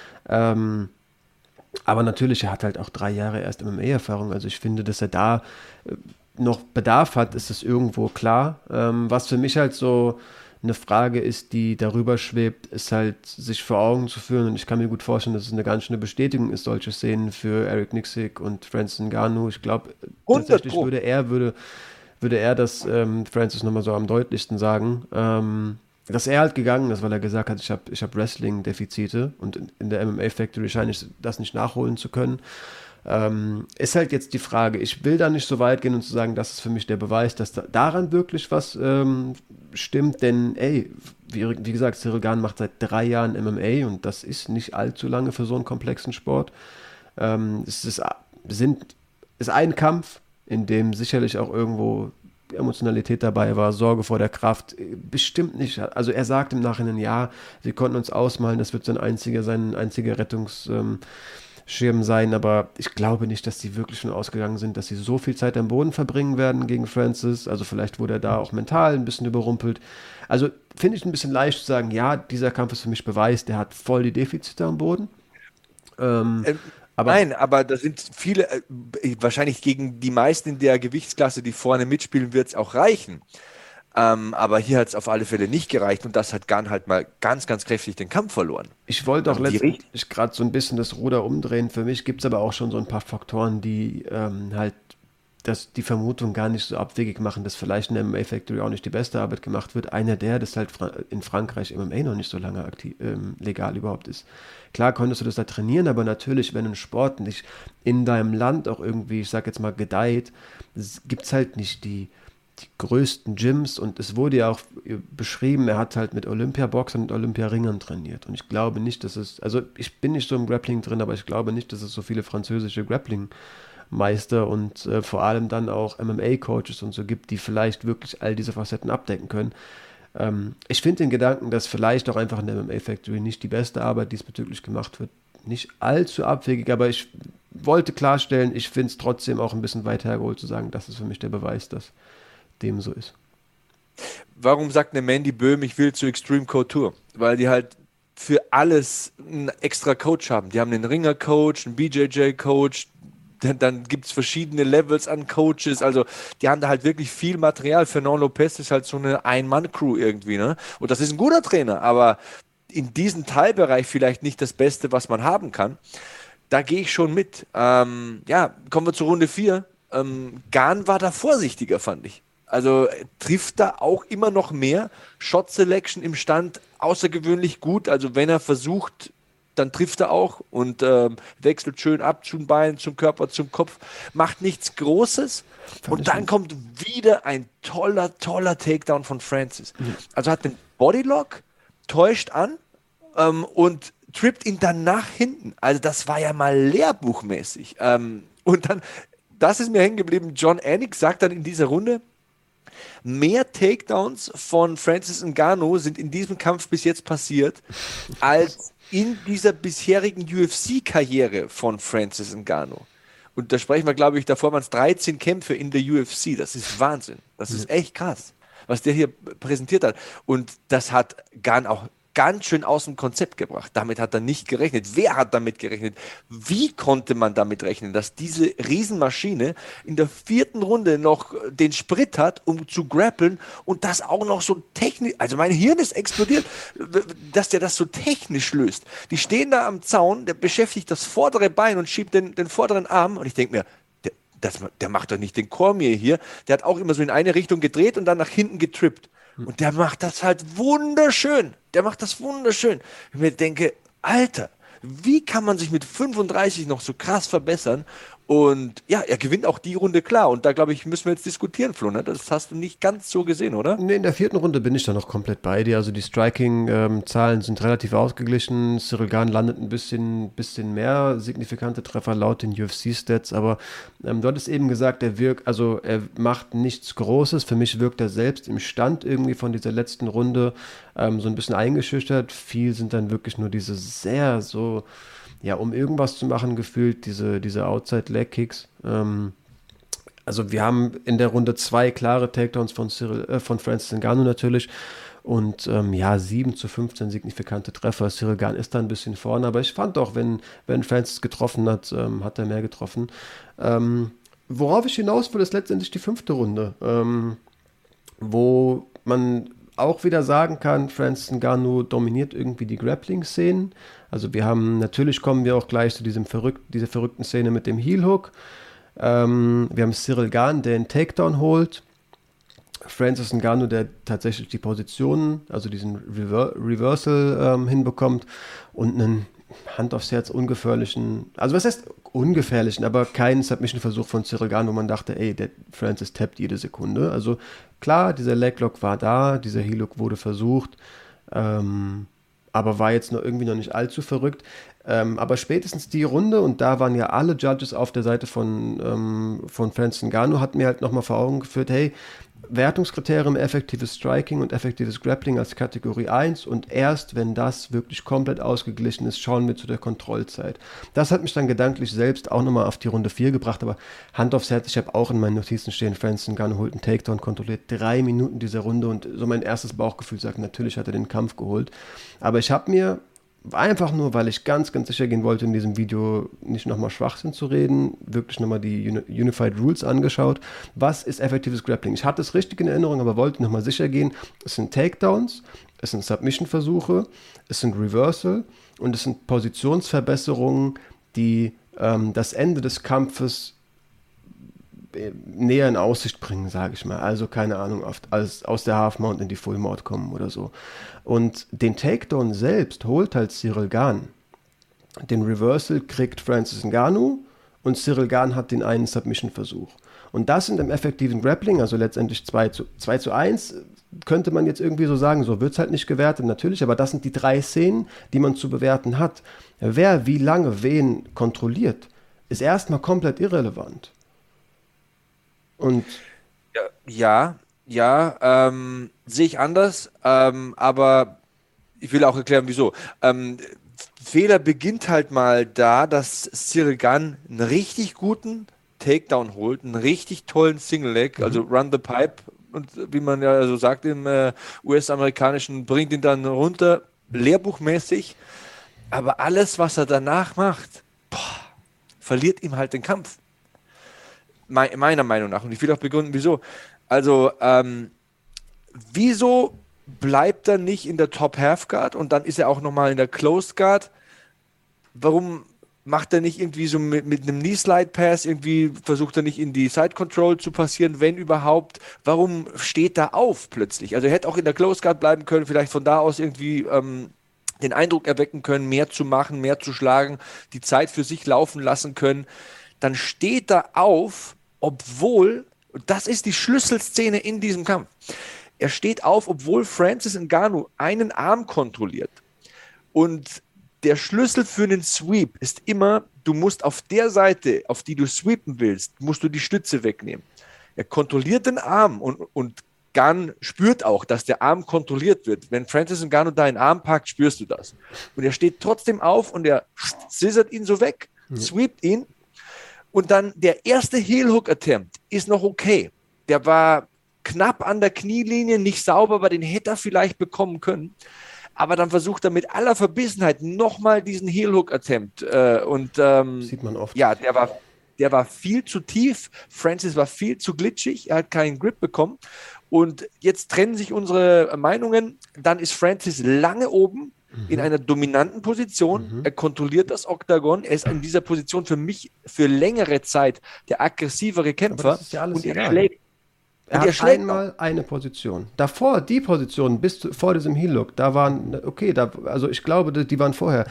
Aber natürlich, er hat halt auch 3 Jahre erst MMA-Erfahrung. Also ich finde, dass er da noch Bedarf hat, ist es irgendwo klar. Was für mich halt so eine Frage ist, die darüber schwebt, ist halt, sich vor Augen zu führen. Und ich kann mir gut vorstellen, dass es eine ganz schöne Bestätigung ist, solche Szenen für Eric Nicksick und Francis Ngannou. Ich glaube, tatsächlich würde er das Francis nochmal so am deutlichsten sagen. Dass er halt gegangen ist, weil er gesagt hat, ich hab Wrestling-Defizite und in der MMA Factory scheine ich das nicht nachholen zu können. Ist halt jetzt die Frage, ich will da nicht so weit gehen und zu sagen, das ist für mich der Beweis, dass daran wirklich was stimmt, denn wie gesagt, Cyril Gane macht seit 3 Jahren MMA und das ist nicht allzu lange für so einen komplexen Sport. Es ist ein Kampf, in dem sicherlich auch irgendwo Emotionalität dabei war, Sorge vor der Kraft, bestimmt nicht. Also er sagt im Nachhinein, ja, sie konnten uns ausmalen, das wird sein einziger Rettungsschirm sein, aber ich glaube nicht, dass sie wirklich schon ausgegangen sind, dass sie so viel Zeit am Boden verbringen werden gegen Francis. Also vielleicht wurde er da auch mental ein bisschen überrumpelt. Also finde ich ein bisschen leicht zu sagen, ja, dieser Kampf ist für mich Beweis, der hat voll die Defizite am Boden. Nein, aber da sind viele, wahrscheinlich gegen die meisten in der Gewichtsklasse, die vorne mitspielen, wird es auch reichen. Aber hier hat es auf alle Fälle nicht gereicht und das hat Gane halt mal ganz, ganz kräftig den Kampf verloren. Ich wollte auch letztendlich gerade so ein bisschen das Ruder umdrehen. Für mich gibt es aber auch schon so ein paar Faktoren, die halt die Vermutung gar nicht so abwegig machen, dass vielleicht in der MMA Factory auch nicht die beste Arbeit gemacht wird. Einer das halt in Frankreich MMA noch nicht so lange legal überhaupt ist. Klar konntest du das da trainieren, aber natürlich, wenn ein Sport nicht in deinem Land auch irgendwie, ich sag jetzt mal, gedeiht, gibt es halt nicht die größten Gyms und es wurde ja auch beschrieben, er hat halt mit Olympiaboxern und Olympiaringern trainiert und ich glaube nicht, also ich bin nicht so im Grappling drin, aber ich glaube nicht, dass es so viele französische Grappling-Meister und vor allem dann auch MMA-Coaches und so gibt, die vielleicht wirklich all diese Facetten abdecken können. Ich finde den Gedanken, dass vielleicht auch einfach in der MMA Factory nicht die beste Arbeit diesbezüglich gemacht wird, nicht allzu abwegig, aber ich wollte klarstellen, ich finde es trotzdem auch ein bisschen weit hergeholt zu sagen, das ist für mich der Beweis, dass dem so ist. Warum sagt eine Mandy Böhm, ich will zu Extreme Couture? Weil die halt für alles einen extra Coach haben. Die haben einen Ringer-Coach, einen BJJ-Coach, dann gibt es verschiedene Levels an Coaches, also die haben da halt wirklich viel Material. Fernand Lopez ist halt so eine Ein-Mann-Crew irgendwie, ne? Und das ist ein guter Trainer, aber in diesem Teilbereich vielleicht nicht das Beste, was man haben kann. Da gehe ich schon mit. Kommen wir zur Runde 4. Gane war da vorsichtiger, fand ich. Also trifft da auch immer noch mehr. Shot Selection im Stand außergewöhnlich gut. Also wenn er versucht, dann trifft er auch und wechselt schön ab zum Bein, zum Körper, zum Kopf. Macht nichts Großes. Und dann kommt wieder ein toller Takedown von Francis. Also hat den Bodylock, täuscht an und trippt ihn dann nach hinten. Also das war ja mal lehrbuchmäßig. Und dann, das ist mir hängen geblieben, John Anik sagt dann in dieser Runde, mehr Takedowns von Francis Ngannou sind in diesem Kampf bis jetzt passiert, als in dieser bisherigen UFC-Karriere von Francis Ngannou. Und da sprechen wir, glaube ich, davor waren es 13 Kämpfe in der UFC. Das ist Wahnsinn. Das ist echt krass, was der hier präsentiert hat. Und das hat Gane auch ganz schön aus dem Konzept gebracht. Damit hat er nicht gerechnet. Wer hat damit gerechnet? Wie konnte man damit rechnen, dass diese Riesenmaschine in der 4. Runde noch den Sprit hat, um zu grappeln und das auch noch so technisch, also mein Hirn ist explodiert, dass der das so technisch löst. Die stehen da am Zaun, der beschäftigt das vordere Bein und schiebt den vorderen Arm und ich denke mir, der macht doch nicht den Cormier hier, der hat auch immer so in eine Richtung gedreht und dann nach hinten getrippt. Und der macht das halt wunderschön. Ich mir denke, Alter, wie kann man sich mit 35 noch so krass verbessern Und ja, er gewinnt auch die Runde klar. Und da, glaube ich, müssen wir jetzt diskutieren, Flo. Ne? Das hast du nicht ganz so gesehen, oder? Nee, in der 4. Runde bin ich da noch komplett bei dir. Also die Striking-Zahlen sind relativ ausgeglichen. Ciryl Gane landet ein bisschen mehr signifikante Treffer laut den UFC-Stats. Aber du hattest eben gesagt, er macht nichts Großes. Für mich wirkt er selbst im Stand irgendwie von dieser letzten Runde so ein bisschen eingeschüchtert. Viel sind dann wirklich nur diese sehr so, ja, um irgendwas zu machen gefühlt, diese Outside-Leg-Kicks. Also wir haben in der Runde 2 klare Takedowns von Francis Ngannou natürlich und 7-15 signifikante Treffer. Ciryl Gane ist da ein bisschen vorne, aber ich fand auch, wenn Francis getroffen hat, hat er mehr getroffen. Worauf ich hinaus will, ist letztendlich die 5. Runde, wo man auch wieder sagen kann, Francis Ngannou dominiert irgendwie die Grappling-Szenen. Also natürlich kommen wir auch gleich zu dieser verrückten Szene mit dem Heel-Hook. Wir haben Ciryl Gane, der einen Takedown holt. Francis Ngannou, der tatsächlich die Positionen, also diesen Reversal hinbekommt und einen Hand aufs Herz ungefährlichen, also was heißt ungefährlichen, aber keinen Submission-Versuch von Ciryl Gane, wo man dachte, der Francis tappt jede Sekunde. Also klar, dieser Leglock war da, dieser Heel-Hook wurde versucht, aber war jetzt irgendwie noch nicht allzu verrückt. Aber spätestens die Runde, und da waren ja alle Judges auf der Seite von Francis Ngannou, hat mir halt nochmal vor Augen geführt, Wertungskriterien, effektives Striking und effektives Grappling als Kategorie 1 und erst, wenn das wirklich komplett ausgeglichen ist, schauen wir zu der Kontrollzeit. Das hat mich dann gedanklich selbst auch nochmal auf die Runde 4 gebracht, aber Hand aufs Herz, ich habe auch in meinen Notizen stehen, Francis Ngannou holt einen Takedown, kontrolliert 3 Minuten dieser Runde und so mein erstes Bauchgefühl sagt, natürlich hat er den Kampf geholt, aber ich habe mir einfach nur, weil ich ganz, ganz sicher gehen wollte, in diesem Video nicht nochmal Schwachsinn zu reden, wirklich nochmal die Unified Rules angeschaut. Was ist effektives Grappling? Ich hatte es richtig in Erinnerung, aber wollte nochmal sicher gehen. Es sind Takedowns, es sind Submission-Versuche, es sind Reversal und es sind Positionsverbesserungen, die das Ende des Kampfes näher in Aussicht bringen, sage ich mal. Also keine Ahnung, aus der Half Mount in die Full Mount kommen oder so. Und den Takedown selbst holt halt Ciryl Gane. Den Reversal kriegt Francis Ngannou und Ciryl Gane hat den einen Submission-Versuch. Und das sind im effektiven Grappling, also letztendlich 2:1, könnte man jetzt irgendwie so sagen, so wird es halt nicht gewertet, natürlich, aber das sind die 3 Szenen, die man zu bewerten hat. Wer wie lange wen kontrolliert, ist erstmal komplett irrelevant. Und ja, sehe ich anders, aber ich will auch erklären, wieso. Fehler beginnt halt mal da, dass Ciryl Gane einen richtig guten Takedown holt, einen richtig tollen Single Leg, also Run the Pipe, und wie man ja so sagt im US-amerikanischen, bringt ihn dann runter, lehrbuchmäßig, aber alles, was er danach macht, verliert ihm halt den Kampf. Meiner Meinung nach. Und ich will auch begründen, wieso. Also, wieso bleibt er nicht in der Top Half Guard und dann ist er auch nochmal in der Closed Guard? Warum macht er nicht irgendwie so mit einem Knee Slide Pass, irgendwie versucht er nicht in die Side Control zu passieren, wenn überhaupt? Warum steht er auf plötzlich? Also er hätte auch in der Closed Guard bleiben können, vielleicht von da aus irgendwie den Eindruck erwecken können, mehr zu machen, mehr zu schlagen, die Zeit für sich laufen lassen können. Dann steht er auf, obwohl, das ist die Schlüsselszene in diesem Kampf, er steht auf, obwohl Francis Ngannou einen Arm kontrolliert. Und der Schlüssel für einen Sweep ist immer, du musst auf der Seite, auf die du sweepen willst, musst du die Stütze wegnehmen. Er kontrolliert den Arm und Gane spürt auch, dass der Arm kontrolliert wird. Wenn Francis Ngannou deinen Arm packt, spürst du das. Und er steht trotzdem auf und er scissert ihn so weg, sweept ihn. Und dann der erste Heel-Hook-Attempt ist noch okay. Der war knapp an der Knielinie, nicht sauber, aber den hätte er vielleicht bekommen können. Aber dann versucht er mit aller Verbissenheit nochmal diesen Heel-Hook-Attempt. Sieht man oft. Ja, der war viel zu tief. Francis war viel zu glitschig. Er hat keinen Grip bekommen. Und jetzt trennen sich unsere Meinungen. Dann ist Francis lange oben in einer dominanten Position. Er kontrolliert das Oktagon. Er ist in dieser Position für mich für längere Zeit der aggressivere Kämpfer. Aber das ist ja alles und er egal. schlägt. Er hat einmal eine Position. Davor, die Position, vor diesem Heel-Hook, da waren, also ich glaube, die waren vorher.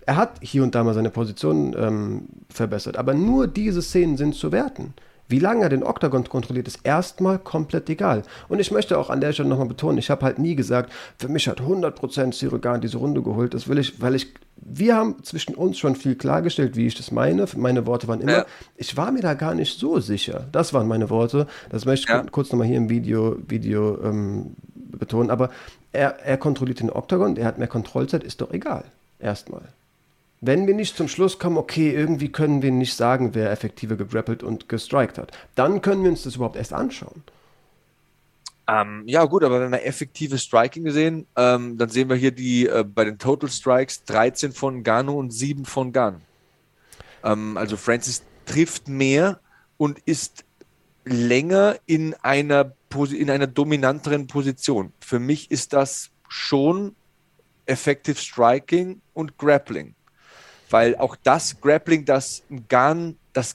er hat hier und da mal seine Position verbessert, aber nur diese Szenen sind zu werten. Wie lange er den Oktagon kontrolliert, ist erstmal komplett egal. Und ich möchte auch an der Stelle nochmal betonen, ich habe halt nie gesagt, für mich hat 100% Ciryl Gane diese Runde geholt. Das will ich, wir haben zwischen uns schon viel klargestellt, wie ich das meine. Meine Worte waren immer, ich war mir da gar nicht so sicher. Das waren meine Worte. Das möchte ich kurz nochmal hier im Video betonen. Aber er kontrolliert den Oktagon, er hat mehr Kontrollzeit, ist doch egal. Erstmal. Wenn wir nicht zum Schluss kommen, okay, irgendwie können wir nicht sagen, wer effektiver gegrappelt und gestrikt hat, dann können wir uns das überhaupt erst anschauen. Ja gut, aber wenn wir effektives Striking sehen, dann sehen wir hier bei den Total Strikes 13 von Ngannou und 7 von Gane. Also Francis trifft mehr und ist länger in einer dominanteren Position. Für mich ist das schon Effective Striking und Grappling. Weil auch das Grappling, das Gane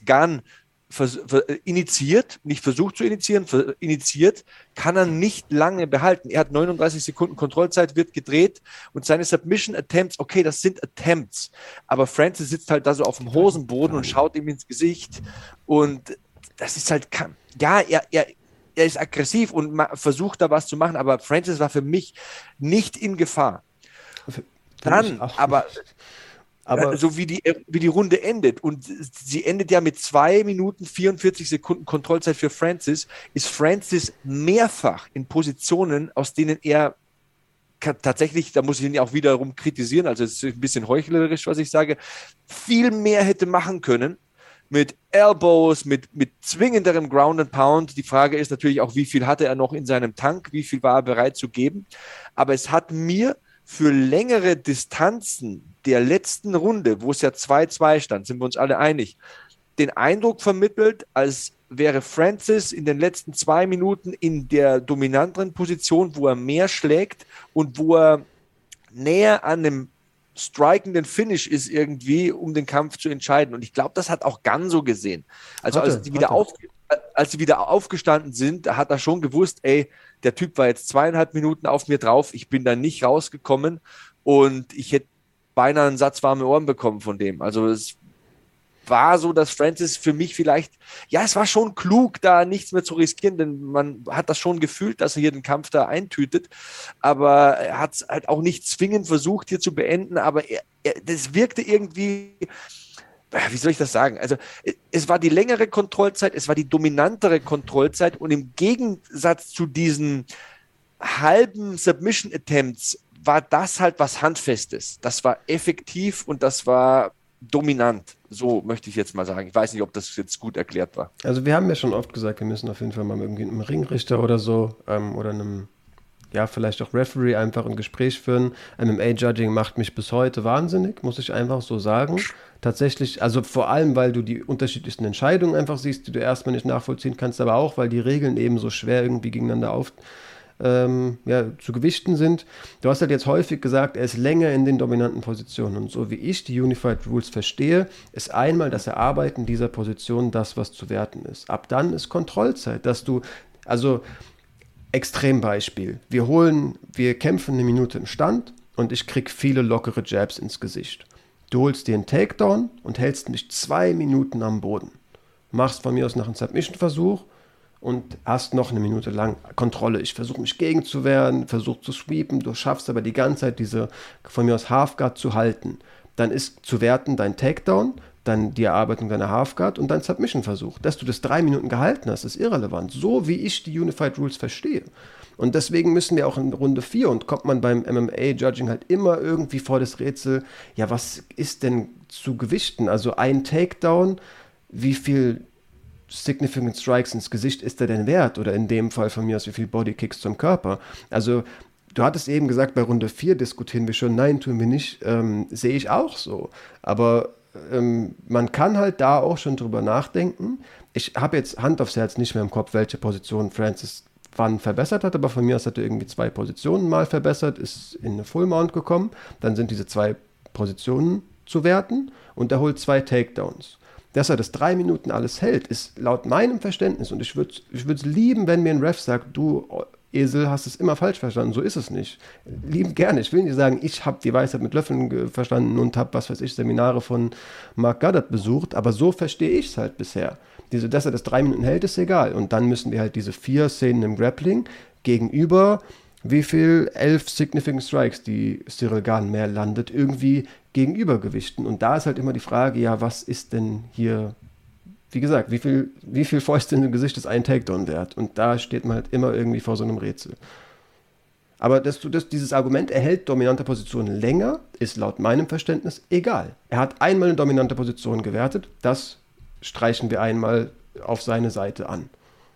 initiiert, nicht versucht zu initiieren, initiiert, kann er nicht lange behalten. Er hat 39 Sekunden Kontrollzeit, wird gedreht und seine Submission Attempts, okay, das sind Attempts, aber Francis sitzt halt da so auf dem Hosenboden und schaut ihm ins Gesicht und das ist halt, ja, er ist aggressiv und versucht da was zu machen, aber Francis war für mich nicht in Gefahr. Dann, aber so wie die Runde endet und sie endet ja mit 2 Minuten 44 Sekunden Kontrollzeit für Francis, ist Francis mehrfach in Positionen, aus denen er tatsächlich, da muss ich ihn ja auch wiederum kritisieren, also es ist ein bisschen heuchlerisch, was ich sage, viel mehr hätte machen können mit Elbows, mit zwingenderem Ground and Pound. Die Frage ist natürlich auch, wie viel hatte er noch in seinem Tank, wie viel war er bereit zu geben, aber es hat mir für längere Distanzen der letzten Runde, wo es ja 2-2 stand, sind wir uns alle einig, den Eindruck vermittelt, als wäre Francis in den letzten 2 Minuten in der dominanteren Position, wo er mehr schlägt und wo er näher an einem strikenden Finish ist irgendwie, um den Kampf zu entscheiden. Und ich glaube, das hat auch Gane so gesehen. Also als sie wieder aufgestanden sind, hat er schon gewusst, ey, der Typ war jetzt 2,5 Minuten auf mir drauf, ich bin da nicht rausgekommen und ich hätte beinahe einen Satz warme Ohren bekommen von dem. Also es war so, dass Francis für mich vielleicht, ja, es war schon klug, da nichts mehr zu riskieren, denn man hat das schon gefühlt, dass er hier den Kampf da eintütet, aber er hat es halt auch nicht zwingend versucht, hier zu beenden, aber das wirkte irgendwie, wie soll ich das sagen? Also es war die längere Kontrollzeit, es war die dominantere Kontrollzeit und im Gegensatz zu diesen halben Submission-Attempts war das halt was Handfestes. Das war effektiv und das war dominant. So möchte ich jetzt mal sagen. Ich weiß nicht, ob das jetzt gut erklärt war. Also wir haben ja schon oft gesagt, wir müssen auf jeden Fall mal irgendwie mit einem Ringrichter oder so oder einem, ja, vielleicht auch Referee einfach ein Gespräch führen. MMA-Judging macht mich bis heute wahnsinnig, muss ich einfach so sagen. Tatsächlich, also vor allem, weil du die unterschiedlichsten Entscheidungen einfach siehst, die du erstmal nicht nachvollziehen kannst, aber auch, weil die Regeln eben so schwer irgendwie gegeneinander zu gewichten sind. Du hast halt jetzt häufig gesagt, er ist länger in den dominanten Positionen und so wie ich die Unified Rules verstehe, ist einmal das Erarbeiten dieser Position das, was zu werten ist. Ab dann ist Kontrollzeit, dass du, also Extrembeispiel, wir kämpfen eine Minute im Stand und ich krieg viele lockere Jabs ins Gesicht. Du holst dir einen Takedown und hältst mich 2 Minuten am Boden. Machst von mir aus nach einem Submission-Versuch und hast noch 1 Minute lang Kontrolle. Ich versuche mich gegenzuwehren, versuche zu sweepen, du schaffst aber die ganze Zeit diese von mir aus Halfguard zu halten. Dann ist zu werten dein Takedown, dann die Erarbeitung deiner Halfguard und dein Submission-Versuch. Dass du das 3 Minuten gehalten hast, ist irrelevant. So wie ich die Unified Rules verstehe. Und deswegen müssen wir auch in Runde 4 und kommt man beim MMA-Judging halt immer irgendwie vor das Rätsel, ja, was ist denn zu gewichten? Also ein Takedown, wie viel Significant Strikes ins Gesicht ist er denn wert? Oder in dem Fall von mir aus, wie viel Bodykicks zum Körper? Also du hattest eben gesagt, bei Runde 4 diskutieren wir schon. Nein, tun wir nicht. Sehe ich auch so. Aber man kann halt da auch schon drüber nachdenken. Ich habe jetzt Hand aufs Herz nicht mehr im Kopf, welche Position Francis wann verbessert hat, aber von mir aus hat er irgendwie 2 Positionen mal verbessert, ist in eine Full Mount gekommen. Dann sind diese 2 Positionen zu werten und er holt 2 Takedowns. Dass er das 3 Minuten alles hält, ist laut meinem Verständnis, und ich würde es lieben, wenn mir ein Ref sagt, du, Esel, hast es immer falsch verstanden. So ist es nicht. Lieben gerne. Ich will nicht sagen, ich habe die Weisheit mit Löffeln verstanden und habe, was weiß ich, Seminare von Mark Goddard besucht, aber so verstehe ich es halt bisher. Dass er das 3 Minuten hält, ist egal. Und dann müssen wir halt diese 4 Szenen im Grappling gegenüber, wie viel 11 Significant Strikes, die Ciryl Gane mehr landet, irgendwie gegenübergewichten. Und da ist halt immer die Frage, ja, was ist denn hier, wie gesagt, wie viel Fäuste im Gesicht ist ein Takedown wert? Und da steht man halt immer irgendwie vor so einem Rätsel. Aber dieses Argument, er hält dominante Position länger, ist laut meinem Verständnis egal. Er hat einmal eine dominante Position gewertet, das streichen wir einmal auf seine Seite an.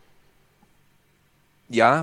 Ja,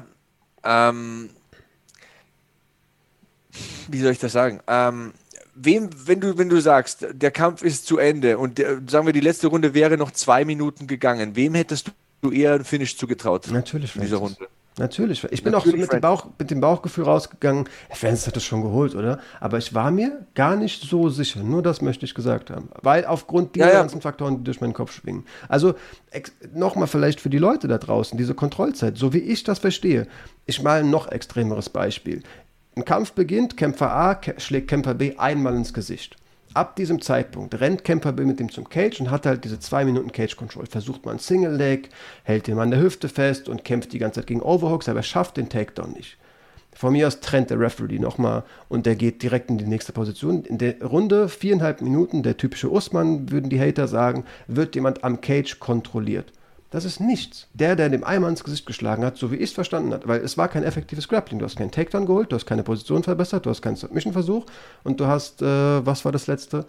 wie soll ich das sagen? Wenn du sagst, der Kampf ist zu Ende und sagen wir, die letzte Runde wäre noch 2 Minuten gegangen, wem hättest du eher einen Finish zugetraut? Natürlich, in dieser Runde. Natürlich. Ich bin auch so mit dem Bauchgefühl rausgegangen, Francis hat das schon geholt, oder? Aber ich war mir gar nicht so sicher. Nur das möchte ich gesagt haben. Weil aufgrund dieser ganzen Faktoren, die durch meinen Kopf schwingen. Also nochmal vielleicht für die Leute da draußen, diese Kontrollzeit, so wie ich das verstehe. Ich mal ein noch extremeres Beispiel. Ein Kampf beginnt, Kämpfer A schlägt Kämpfer B einmal ins Gesicht. Ab diesem Zeitpunkt rennt Kämpfer B mit ihm zum Cage und hat halt diese 2 Minuten Cage Control. Versucht man Single Leg, hält ihn an der Hüfte fest und kämpft die ganze Zeit gegen Overhooks, aber er schafft den Takedown nicht. Von mir aus trennt der Referee nochmal und der geht direkt in die nächste Position. In der Runde 4,5 Minuten, der typische Usman, würden die Hater sagen, wird jemand am Cage kontrolliert. Das ist nichts. Der dem einmal ins Gesicht geschlagen hat, so wie ich es verstanden habe, weil es war kein effektives Grappling. Du hast keinen Takedown geholt, du hast keine Position verbessert, du hast keinen Submission-Versuch und du hast, was war das letzte?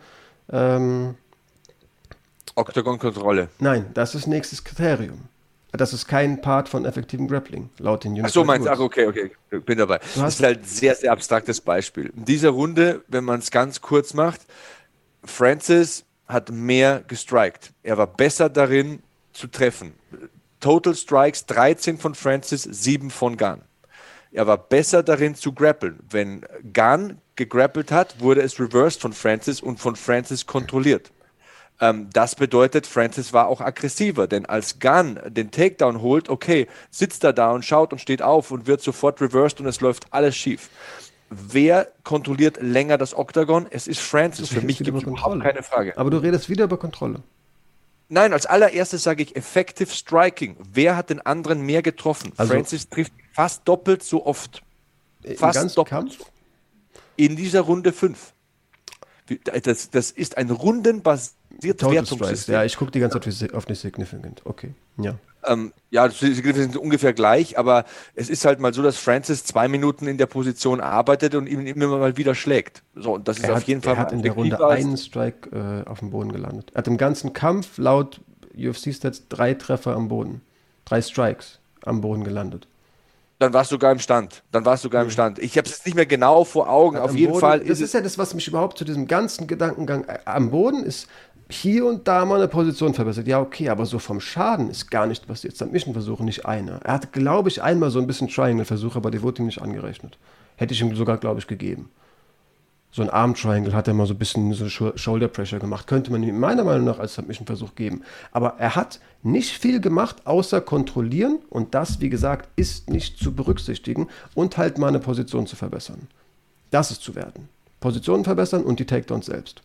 Octagon-Kontrolle. Nein, das ist nächstes Kriterium. Das ist kein Part von effektivem Grappling, laut den Unified Ach so, meinst du? Rules. Okay, ich bin dabei. Das ist halt ein sehr, sehr abstraktes Beispiel. In dieser Runde, wenn man es ganz kurz macht, Francis hat mehr gestrikt. Er war besser darin, zu treffen. Total Strikes 13 von Francis, 7 von Gane. Er war besser darin zu grappeln. Wenn Gane gegrappelt hat, wurde es reversed von Francis und von Francis kontrolliert. Das bedeutet, Francis war auch aggressiver, denn als Gane den Takedown holt, okay, sitzt er da und schaut und steht auf und wird sofort reversed und es läuft alles schief. Wer kontrolliert länger das Octagon? Es ist Francis. Für mich gibt es überhaupt keine Frage. Aber du redest wieder über Kontrolle. Nein, als allererstes sage ich Effective Striking. Wer hat den anderen mehr getroffen? Also, Francis trifft fast doppelt so oft. Fast doppelt. Kampf? In dieser Runde 5. Das ist ein rundenbasiertes Wertungssystem. Ja, ich gucke die ganze Zeit auf die Significant. Okay, ja. Ja, die sind ungefähr gleich, aber es ist halt mal so, dass Francis 2 Minuten in der Position arbeitet und ihn immer mal wieder schlägt. So, und das ist auf jeden Fall. Er hat in der Runde einen Strike auf dem Boden gelandet. Er hat im ganzen Kampf laut UFC-Stats 3 Treffer am Boden. 3 Strikes am Boden gelandet. Dann warst du sogar im Stand. Ich habe es nicht mehr genau vor Augen. Auf jeden Fall. Das ist ja das, was mich überhaupt zu diesem ganzen Gedankengang am Boden ist. Hier und da mal eine Position verbessert. Ja, okay, aber so vom Schaden ist gar nicht passiert. Submission-Versuche nicht einer. Er hatte, glaube ich, einmal so ein bisschen Triangle-Versuch, aber die wurde ihm nicht angerechnet. Hätte ich ihm sogar, glaube ich, gegeben. So ein Arm-Triangle hat er mal so ein bisschen so Shoulder-Pressure gemacht. Könnte man ihm meiner Meinung nach als Submission-Versuch geben. Aber er hat nicht viel gemacht, außer kontrollieren. Und das, wie gesagt, ist nicht zu berücksichtigen. Und halt mal eine Position zu verbessern. Das ist zu werten. Positionen verbessern und die Takedowns selbst.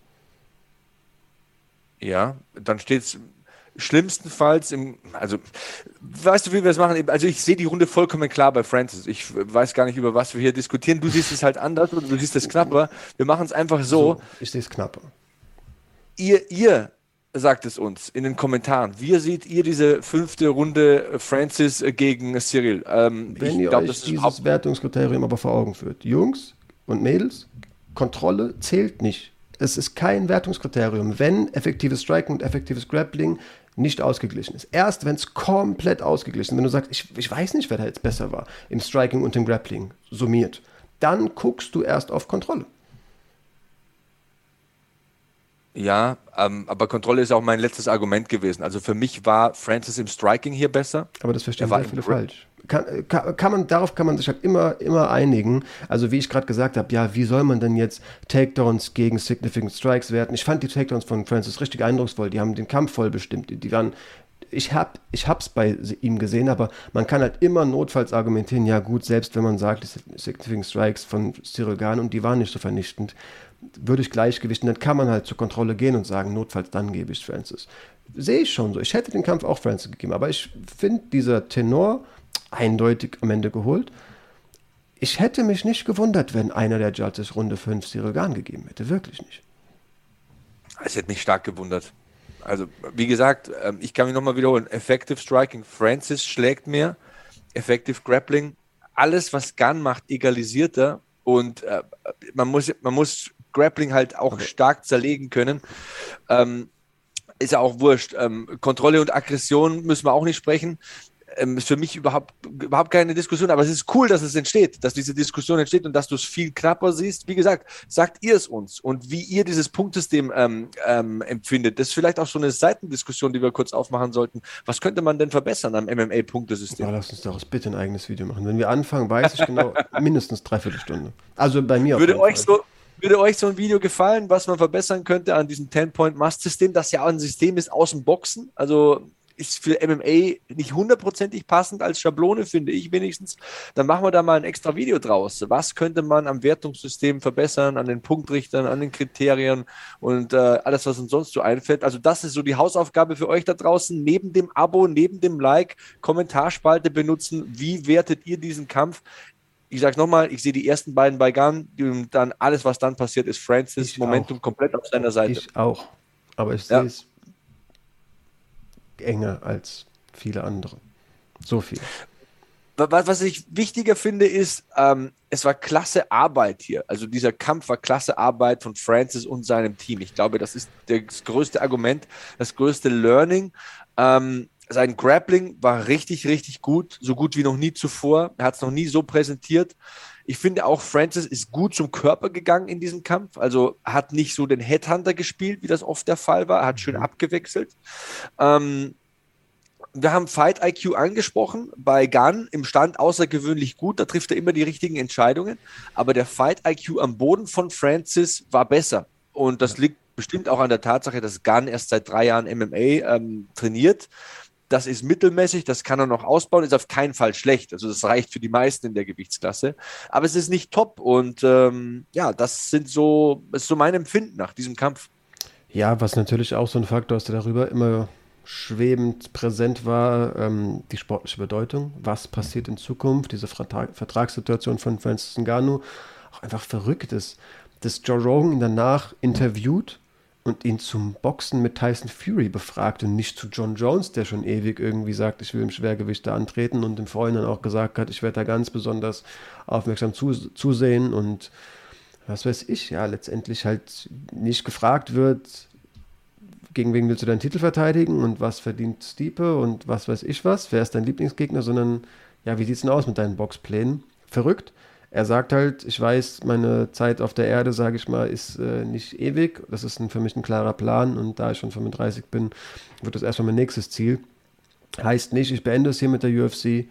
Ja, dann steht es schlimmstenfalls also, weißt du, wie wir es machen? Also ich sehe die Runde vollkommen klar bei Francis. Ich weiß gar nicht, über was wir hier diskutieren. Du siehst es halt anders oder du siehst es knapper. Wir machen es einfach so. Ich sehe es knapper. Ihr sagt es uns in den Kommentaren. Wie seht ihr diese 5. Runde Francis gegen Ciryl? Wenn ihr euch dieses Wertungskriterium aber vor Augen führt. Jungs und Mädels, Kontrolle zählt nicht. Es ist kein Wertungskriterium, wenn effektives Striking und effektives Grappling nicht ausgeglichen ist. Erst wenn es komplett ausgeglichen ist, wenn du sagst, ich weiß nicht, wer da jetzt besser war, im Striking und im Grappling summiert, dann guckst du erst auf Kontrolle. Ja, aber Kontrolle ist auch mein letztes Argument gewesen. Also für mich war Francis im Striking hier besser. Aber das verstehen sehr viele falsch. Darauf kann man sich halt immer einigen. Also wie ich gerade gesagt habe, ja, wie soll man denn jetzt Takedowns gegen Significant Strikes werten? Ich fand die Takedowns von Francis richtig eindrucksvoll. Die haben den Kampf voll bestimmt. Die waren ich hab's bei ihm gesehen, aber man kann halt immer notfalls argumentieren, ja gut, selbst wenn man sagt, die Significant Strikes von Cyril Gane und die waren nicht so vernichtend, würde ich Gleichgewichten, dann kann man halt zur Kontrolle gehen und sagen, notfalls dann gebe ich Francis. Sehe ich schon so. Ich hätte den Kampf auch Francis gegeben, aber ich finde dieser Tenor eindeutig am Ende geholt. Ich hätte mich nicht gewundert, wenn einer der Judges Runde 5 Cyril Gane gegeben hätte. Wirklich nicht. Es hätte mich stark gewundert. Also, wie gesagt, ich kann mich nochmal wiederholen. Effective Striking, Francis schlägt mehr. Effective Grappling, alles, was Gane macht, egalisierter. Und man muss Grappling halt auch stark zerlegen können. Ist ja auch wurscht. Kontrolle und Aggression müssen wir auch nicht sprechen. Ist für mich überhaupt keine Diskussion, aber es ist cool, dass es entsteht, dass diese Diskussion entsteht und dass du es viel knapper siehst. Wie gesagt, sagt ihr es uns und wie ihr dieses Punktsystem empfindet. Das ist vielleicht auch so eine Seitendiskussion, die wir kurz aufmachen sollten. Was könnte man denn verbessern am MMA-Punktesystem? Ja, lass uns daraus bitte ein eigenes Video machen. Wenn wir anfangen, weiß ich genau, mindestens 3/4 Stunde. Also bei mir Würde euch so ein Video gefallen, was man verbessern könnte an diesem 10-Point-Must-System, das ja auch ein System ist aus dem Boxen? Also ist für MMA nicht hundertprozentig passend als Schablone, finde ich wenigstens. Dann machen wir da mal ein extra Video draus. Was könnte man am Wertungssystem verbessern, an den Punktrichtern, an den Kriterien und alles, was uns sonst so einfällt. Also das ist so die Hausaufgabe für euch da draußen. Neben dem Abo, neben dem Like, Kommentarspalte benutzen. Wie wertet ihr diesen Kampf? Ich sage es nochmal, ich sehe die ersten beiden bei Gane und dann alles, was dann passiert, ist Francis. Momentum komplett auf seiner Seite. Ich auch. Aber ich sehe es enger als viele andere. So viel. Was ich wichtiger finde, ist, es war klasse Arbeit hier. Also dieser Kampf war klasse Arbeit von Francis und seinem Team. Ich glaube, das ist das größte Argument, das größte Learning. Sein Grappling war richtig, richtig gut. So gut wie noch nie zuvor. Er hat es noch nie so präsentiert. Ich finde auch, Francis ist gut zum Körper gegangen in diesem Kampf. Also hat nicht so den Headhunter gespielt, wie das oft der Fall war. Er hat schön abgewechselt. Wir haben Fight IQ angesprochen. Bei Gane im Stand außergewöhnlich gut. Da trifft er immer die richtigen Entscheidungen. Aber der Fight IQ am Boden von Francis war besser. Und das liegt bestimmt auch an der Tatsache, dass Gane erst seit 3 Jahren MMA trainiert. Das ist mittelmäßig, das kann er noch ausbauen, ist auf keinen Fall schlecht. Also das reicht für die meisten in der Gewichtsklasse. Aber es ist nicht top und das ist so mein Empfinden nach diesem Kampf. Ja, was natürlich auch so ein Faktor ist, der darüber immer schwebend präsent war, die sportliche Bedeutung. Was passiert in Zukunft? Diese Vertragssituation von Francis Ngannou auch einfach verrückt ist. Dass Joe Rogan ihn danach interviewt und ihn zum Boxen mit Tyson Fury befragt und nicht zu John Jones, der schon ewig irgendwie sagt, ich will im Schwergewicht da antreten und im Vorhinein auch gesagt hat, ich werde da ganz besonders aufmerksam zusehen und was weiß ich, ja, letztendlich halt nicht gefragt wird, gegen wen willst du deinen Titel verteidigen und was verdient Stipe und was weiß ich was, wer ist dein Lieblingsgegner, sondern ja, wie sieht's denn aus mit deinen Boxplänen? Verrückt. Er sagt halt, ich weiß, meine Zeit auf der Erde, sage ich mal, ist nicht ewig. Das ist für mich ein klarer Plan und da ich schon 35 bin, wird das erstmal mein nächstes Ziel. Heißt nicht, ich beende es hier mit der UFC.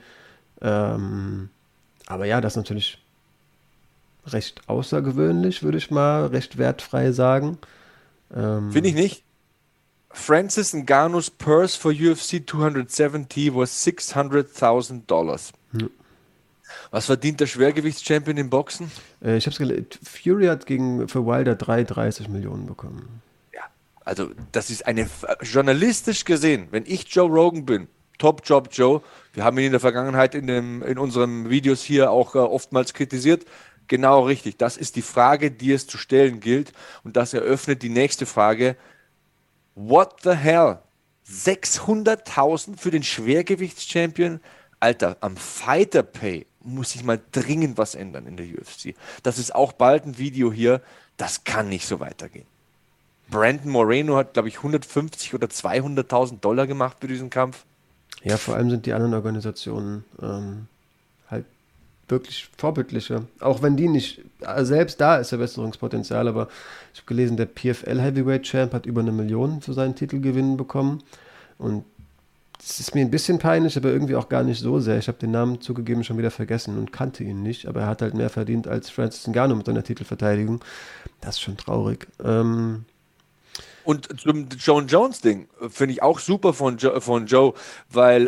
Aber ja, das ist natürlich recht außergewöhnlich, würde ich mal recht wertfrei sagen. Finde ich nicht. Francis Ngannou's purse for UFC 270 was $600,000. Was verdient der Schwergewichtschampion im Boxen? Ich habe es gelesen. Fury hat für Wilder 30 Millionen bekommen. Ja, also das ist journalistisch gesehen, wenn ich Joe Rogan bin, Top Job Joe, wir haben ihn in der Vergangenheit in unseren Videos hier auch oftmals kritisiert, genau richtig. Das ist die Frage, die es zu stellen gilt und das eröffnet die nächste Frage. What the hell? 600.000 für den Schwergewichtschampion? Alter, am Fighter Pay muss sich mal dringend was ändern in der UFC. Das ist auch bald ein Video hier. Das kann nicht so weitergehen. Brandon Moreno hat, glaube ich, 150 oder 200.000 Dollar gemacht für diesen Kampf. Ja, vor allem sind die anderen Organisationen halt wirklich vorbildlicher. Auch wenn die nicht, selbst da ist Verbesserungspotenzial, aber ich habe gelesen, der PFL Heavyweight Champ hat über 1 Million für seinen Titelgewinn bekommen und das ist mir ein bisschen peinlich, aber irgendwie auch gar nicht so sehr. Ich habe den Namen zugegeben schon wieder vergessen und kannte ihn nicht, aber er hat halt mehr verdient als Francis Ngannou mit seiner Titelverteidigung. Das ist schon traurig. Und zum John Jones-Ding finde ich auch super von Joe, weil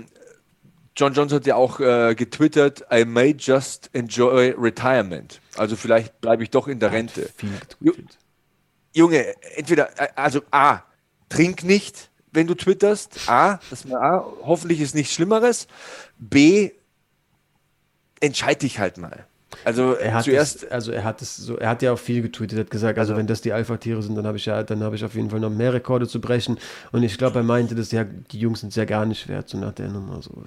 John Jones hat ja auch getwittert, I may just enjoy retirement. Also vielleicht bleibe ich doch in der Rente. Viel getweetet. Junge, entweder, also A, trink nicht, wenn du twitterst. Das ist mal A, hoffentlich ist nichts Schlimmeres. B, entscheid dich halt mal. Also Er hat zuerst. er hat ja auch viel getweetet, er hat gesagt, also wenn das die Alpha-Tiere sind, dann habe ich auf jeden Fall noch mehr Rekorde zu brechen. Und ich glaube, er meinte das ja, die Jungs sind es ja gar nicht wert, so nach der Nummer. So.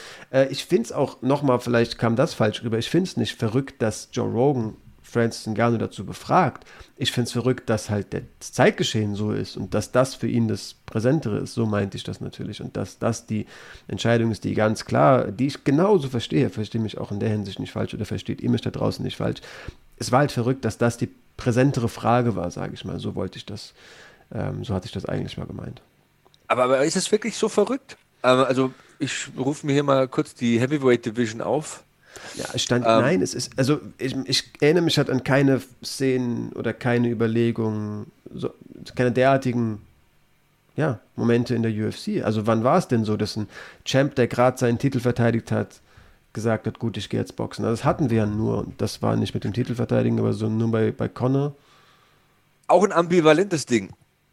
Ich finde es auch, nochmal, vielleicht kam das falsch rüber, ich finde es nicht verrückt, dass Joe Rogan Francis Ngannou dazu befragt. Ich finde es verrückt, dass halt das Zeitgeschehen so ist und dass das für ihn das Präsentere ist, so meinte ich das natürlich. Und dass das die Entscheidung ist, die ganz klar, die ich genauso verstehe mich auch in der Hinsicht nicht falsch oder versteht ihr mich da draußen nicht falsch. Es war halt verrückt, dass das die präsentere Frage war, sage ich mal. So wollte ich das, so hatte ich das eigentlich mal gemeint. Aber ist es wirklich so verrückt? Also ich rufe mir hier mal kurz die Heavyweight Division auf. Ja, nein, es ist, also ich erinnere mich halt an keine Szenen oder keine Überlegungen, so, keine derartigen Momente in der UFC. Also wann war es denn so, dass ein Champ, der gerade seinen Titel verteidigt hat, gesagt hat, gut, ich gehe jetzt boxen. Also das hatten wir ja nur, und das war nicht mit dem Titel verteidigen, aber so nur bei Conor. Auch ein ambivalentes Ding.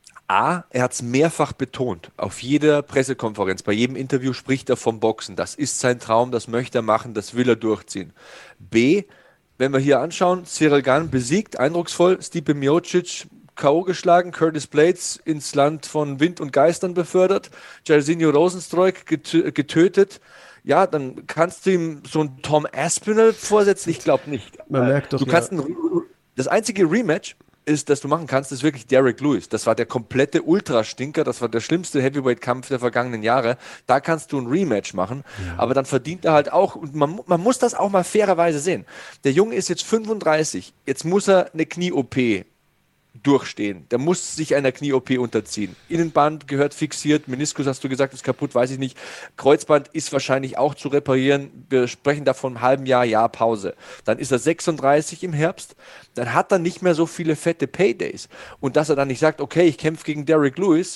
A, er hat es mehrfach betont, auf jeder Pressekonferenz, bei jedem Interview spricht er vom Boxen. Das ist sein Traum, das möchte er machen, das will er durchziehen. B, wenn wir hier anschauen, Ciryl Gane besiegt, eindrucksvoll, Stipe Miocic K.O. geschlagen, Curtis Blades ins Land von Wind und Geistern befördert, Jairzinho Rozenstruik getötet. Ja, dann kannst du ihm so einen Tom Aspinall vorsetzen, ich glaube nicht. Man merkt doch, du kannst das einzige Rematch ist, das du machen kannst, ist wirklich Derek Lewis. Das war der komplette Ultrastinker, das war der schlimmste Heavyweight-Kampf der vergangenen Jahre. Da kannst du ein Rematch machen, aber dann verdient er halt auch, und man muss das auch mal fairerweise sehen. Der Junge ist jetzt 35, jetzt muss er eine Knie-OP durchstehen. Der muss sich einer Knie-OP unterziehen. Innenband gehört fixiert, Meniskus hast du gesagt, ist kaputt, weiß ich nicht. Kreuzband ist wahrscheinlich auch zu reparieren. Wir sprechen da von einem halben Jahr Pause. Dann ist er 36 im Herbst. Dann hat er nicht mehr so viele fette Paydays. Und dass er dann nicht sagt, okay, ich kämpfe gegen Derek Lewis.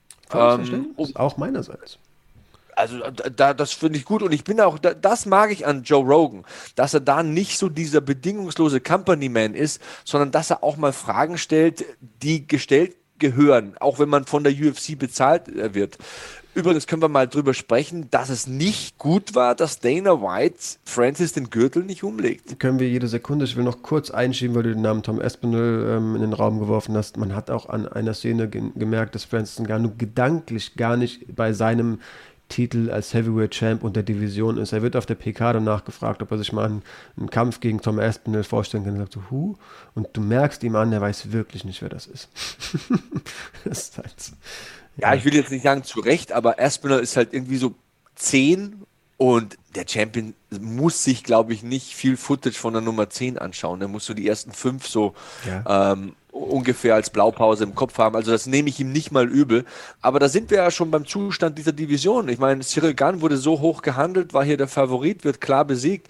Auch meinerseits. Also das finde ich gut und ich bin auch, das mag ich an Joe Rogan, dass er da nicht so dieser bedingungslose Company-Man ist, sondern dass er auch mal Fragen stellt, die gestellt gehören, auch wenn man von der UFC bezahlt wird. Übrigens können wir mal drüber sprechen, dass es nicht gut war, dass Dana White Francis den Gürtel nicht umlegt. Können wir jede Sekunde, ich will noch kurz einschieben, weil du den Namen Tom Aspinall in den Raum geworfen hast. Man hat auch an einer Szene gemerkt, dass Francis Ngannou gedanklich gar nicht bei seinem Titel als Heavyweight Champ und der Division ist. Er wird auf der PK danach gefragt, ob er sich mal einen Kampf gegen Tom Aspinall vorstellen kann. Er sagt so, who? Und du merkst ihm an, er weiß wirklich nicht, wer das ist. Das ist halt so. Ja, ich will jetzt nicht sagen zu Recht, aber Aspinall ist halt irgendwie so 10 und der Champion muss sich, glaube ich, nicht viel Footage von der Nummer 10 anschauen. Er muss so die ersten 5 so ungefähr als Blaupause im Kopf haben. Also das nehme ich ihm nicht mal übel. Aber da sind wir ja schon beim Zustand dieser Division. Ich meine, Ciryl Gane wurde so hoch gehandelt, war hier der Favorit, wird klar besiegt.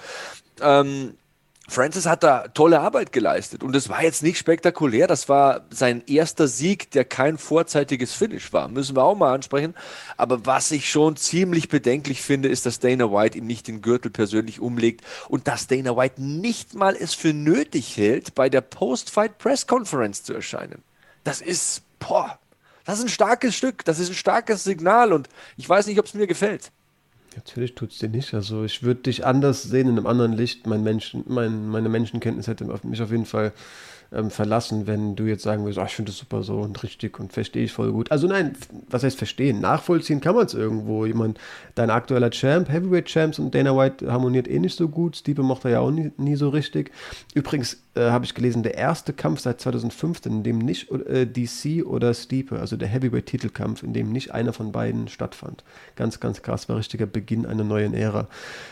Francis hat da tolle Arbeit geleistet und es war jetzt nicht spektakulär, das war sein erster Sieg, der kein vorzeitiges Finish war, müssen wir auch mal ansprechen, aber was ich schon ziemlich bedenklich finde, ist, dass Dana White ihm nicht den Gürtel persönlich umlegt und dass Dana White nicht mal es für nötig hält, bei der Post-Fight-Press-Conference zu erscheinen. Das ist ein starkes Stück, das ist ein starkes Signal und ich weiß nicht, ob es mir gefällt. Natürlich tut es dir nicht. Also ich würde dich anders sehen in einem anderen Licht. Meine Menschenkenntnis hätte mich auf jeden Fall verlassen, wenn du jetzt sagen würdest, ich finde das super so und richtig und verstehe ich voll gut. Also nein, was heißt verstehen? Nachvollziehen kann man es irgendwo. Dein aktueller Champ, Heavyweight Champs und Dana White harmoniert eh nicht so gut. Stipe mochte er ja auch nie so richtig. Übrigens habe ich gelesen, der erste Kampf seit 2015, in dem nicht DC oder Stipe, also der Heavyweight-Titelkampf, in dem nicht einer von beiden stattfand. Ganz, ganz krass, war richtiger Beginn einer neuen Ära.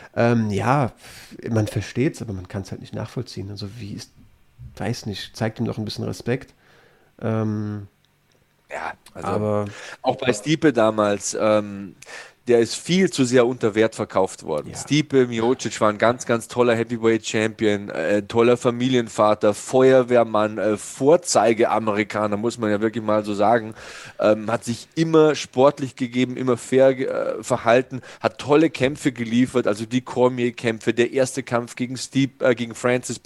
Man versteht es, aber man kann es halt nicht nachvollziehen. Also weiß nicht, zeigt ihm doch ein bisschen Respekt. Aber auch bei Stipe damals, der ist viel zu sehr unter Wert verkauft worden. Ja. Stipe Miocic war ein ganz, ganz toller Heavyweight-Champion, toller Familienvater, Feuerwehrmann, Vorzeigeamerikaner, muss man ja wirklich mal so sagen. Hat sich immer sportlich gegeben, immer fair verhalten, hat tolle Kämpfe geliefert, also die Cormier-Kämpfe, der erste Kampf gegen Francis,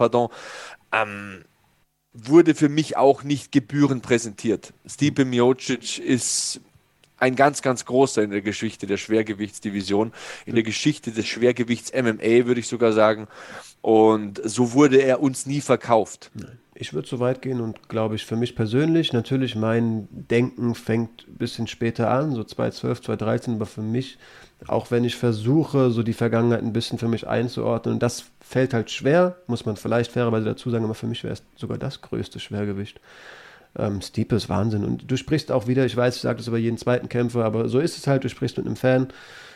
wurde für mich auch nicht gebührend präsentiert. Stipe Miocic ist ein ganz, ganz großer in der Geschichte der Schwergewichtsdivision, in der Geschichte des Schwergewichts MMA, würde ich sogar sagen. Und so wurde er uns nie verkauft. Ich würde so weit gehen und glaube ich, für mich persönlich, natürlich mein Denken fängt ein bisschen später an, so 2012, 2013, aber für mich, auch wenn ich versuche, so die Vergangenheit ein bisschen für mich einzuordnen, und das fällt halt schwer, muss man vielleicht fairerweise dazu sagen, aber für mich wäre es sogar das größte Schwergewicht. Stipe ist Wahnsinn. Und du sprichst auch wieder, ich weiß, ich sage das über jeden zweiten Kämpfer, aber so ist es halt, du sprichst mit einem Fan,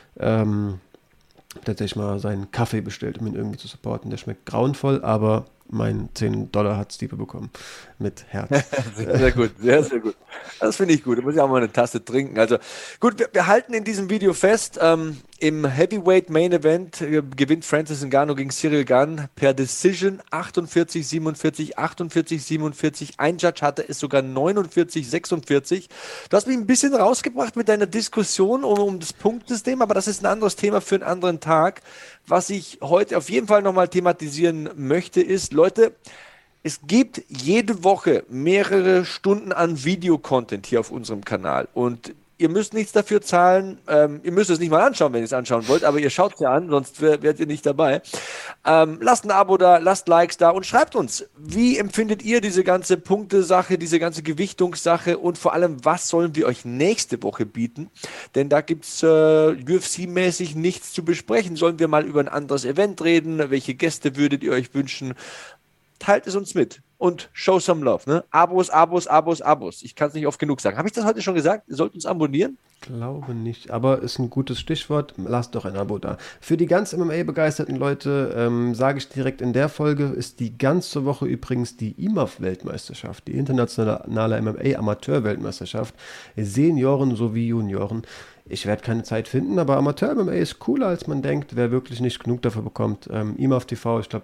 tatsächlich mal seinen Kaffee bestellt, um ihn irgendwie zu supporten. Der schmeckt grauenvoll, aber mein $10 hat Stipe bekommen. Mit Herz. Sehr gut, sehr, sehr gut. Das finde ich gut. Da muss ich auch mal eine Tasse trinken. Also gut, wir halten in diesem Video fest, im Heavyweight Main Event gewinnt Francis Ngannou gegen Ciryl Gane per Decision 48-47, 48-47. Ein Judge hatte es sogar 49-46. Du hast mich ein bisschen rausgebracht mit deiner Diskussion um das Punktesystem, aber das ist ein anderes Thema für einen anderen Tag. Was ich heute auf jeden Fall nochmal thematisieren möchte, ist, Leute, es gibt jede Woche mehrere Stunden an Videocontent hier auf unserem Kanal und ihr müsst nichts dafür zahlen, ihr müsst es nicht mal anschauen, wenn ihr es anschauen wollt, aber ihr schaut es ja an, sonst werdet ihr nicht dabei. Lasst ein Abo da, lasst Likes da und schreibt uns, wie empfindet ihr diese ganze Punktesache, diese ganze Gewichtungssache und vor allem, was sollen wir euch nächste Woche bieten? Denn da gibt es UFC-mäßig nichts zu besprechen. Sollen wir mal über ein anderes Event reden? Welche Gäste würdet ihr euch wünschen? Teilt es uns mit und show some love. Ne? Abos, Abos, Abos, Abos. Ich kann es nicht oft genug sagen. Habe ich das heute schon gesagt? Ihr sollt uns abonnieren? Glaube nicht, aber ist ein gutes Stichwort. Lasst doch ein Abo da. Für die ganz MMA-begeisterten Leute sage ich direkt in der Folge, ist die ganze Woche übrigens die IMAF-Weltmeisterschaft, die internationale MMA-Amateur-Weltmeisterschaft, Senioren sowie Junioren. Ich werde keine Zeit finden, aber Amateur-MMA ist cooler, als man denkt, wer wirklich nicht genug dafür bekommt. IMAF TV, ich glaube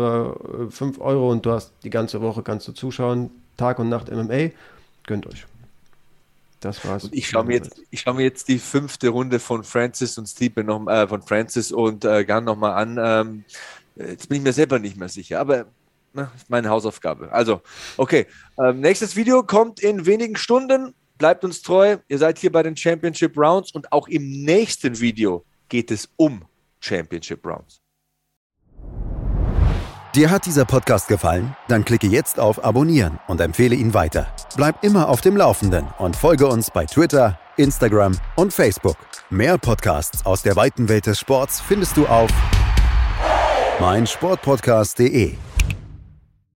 5 Euro und du hast die ganze Woche, kannst du zuschauen, Tag und Nacht MMA, gönnt euch. Das war's. Und ich schaue mir jetzt die 5. Runde von Francis und Stipe von Francis und Gane nochmal an. Jetzt bin ich mir selber nicht mehr sicher, aber ist meine Hausaufgabe. Also, okay. Nächstes Video kommt in wenigen Stunden. Bleibt uns treu. Ihr seid hier bei den Championship Rounds und auch im nächsten Video geht es um Championship Rounds. Dir hat dieser Podcast gefallen? Dann klicke jetzt auf Abonnieren und empfehle ihn weiter. Bleib immer auf dem Laufenden und folge uns bei Twitter, Instagram und Facebook. Mehr Podcasts aus der weiten Welt des Sports findest du auf meinsportpodcast.de.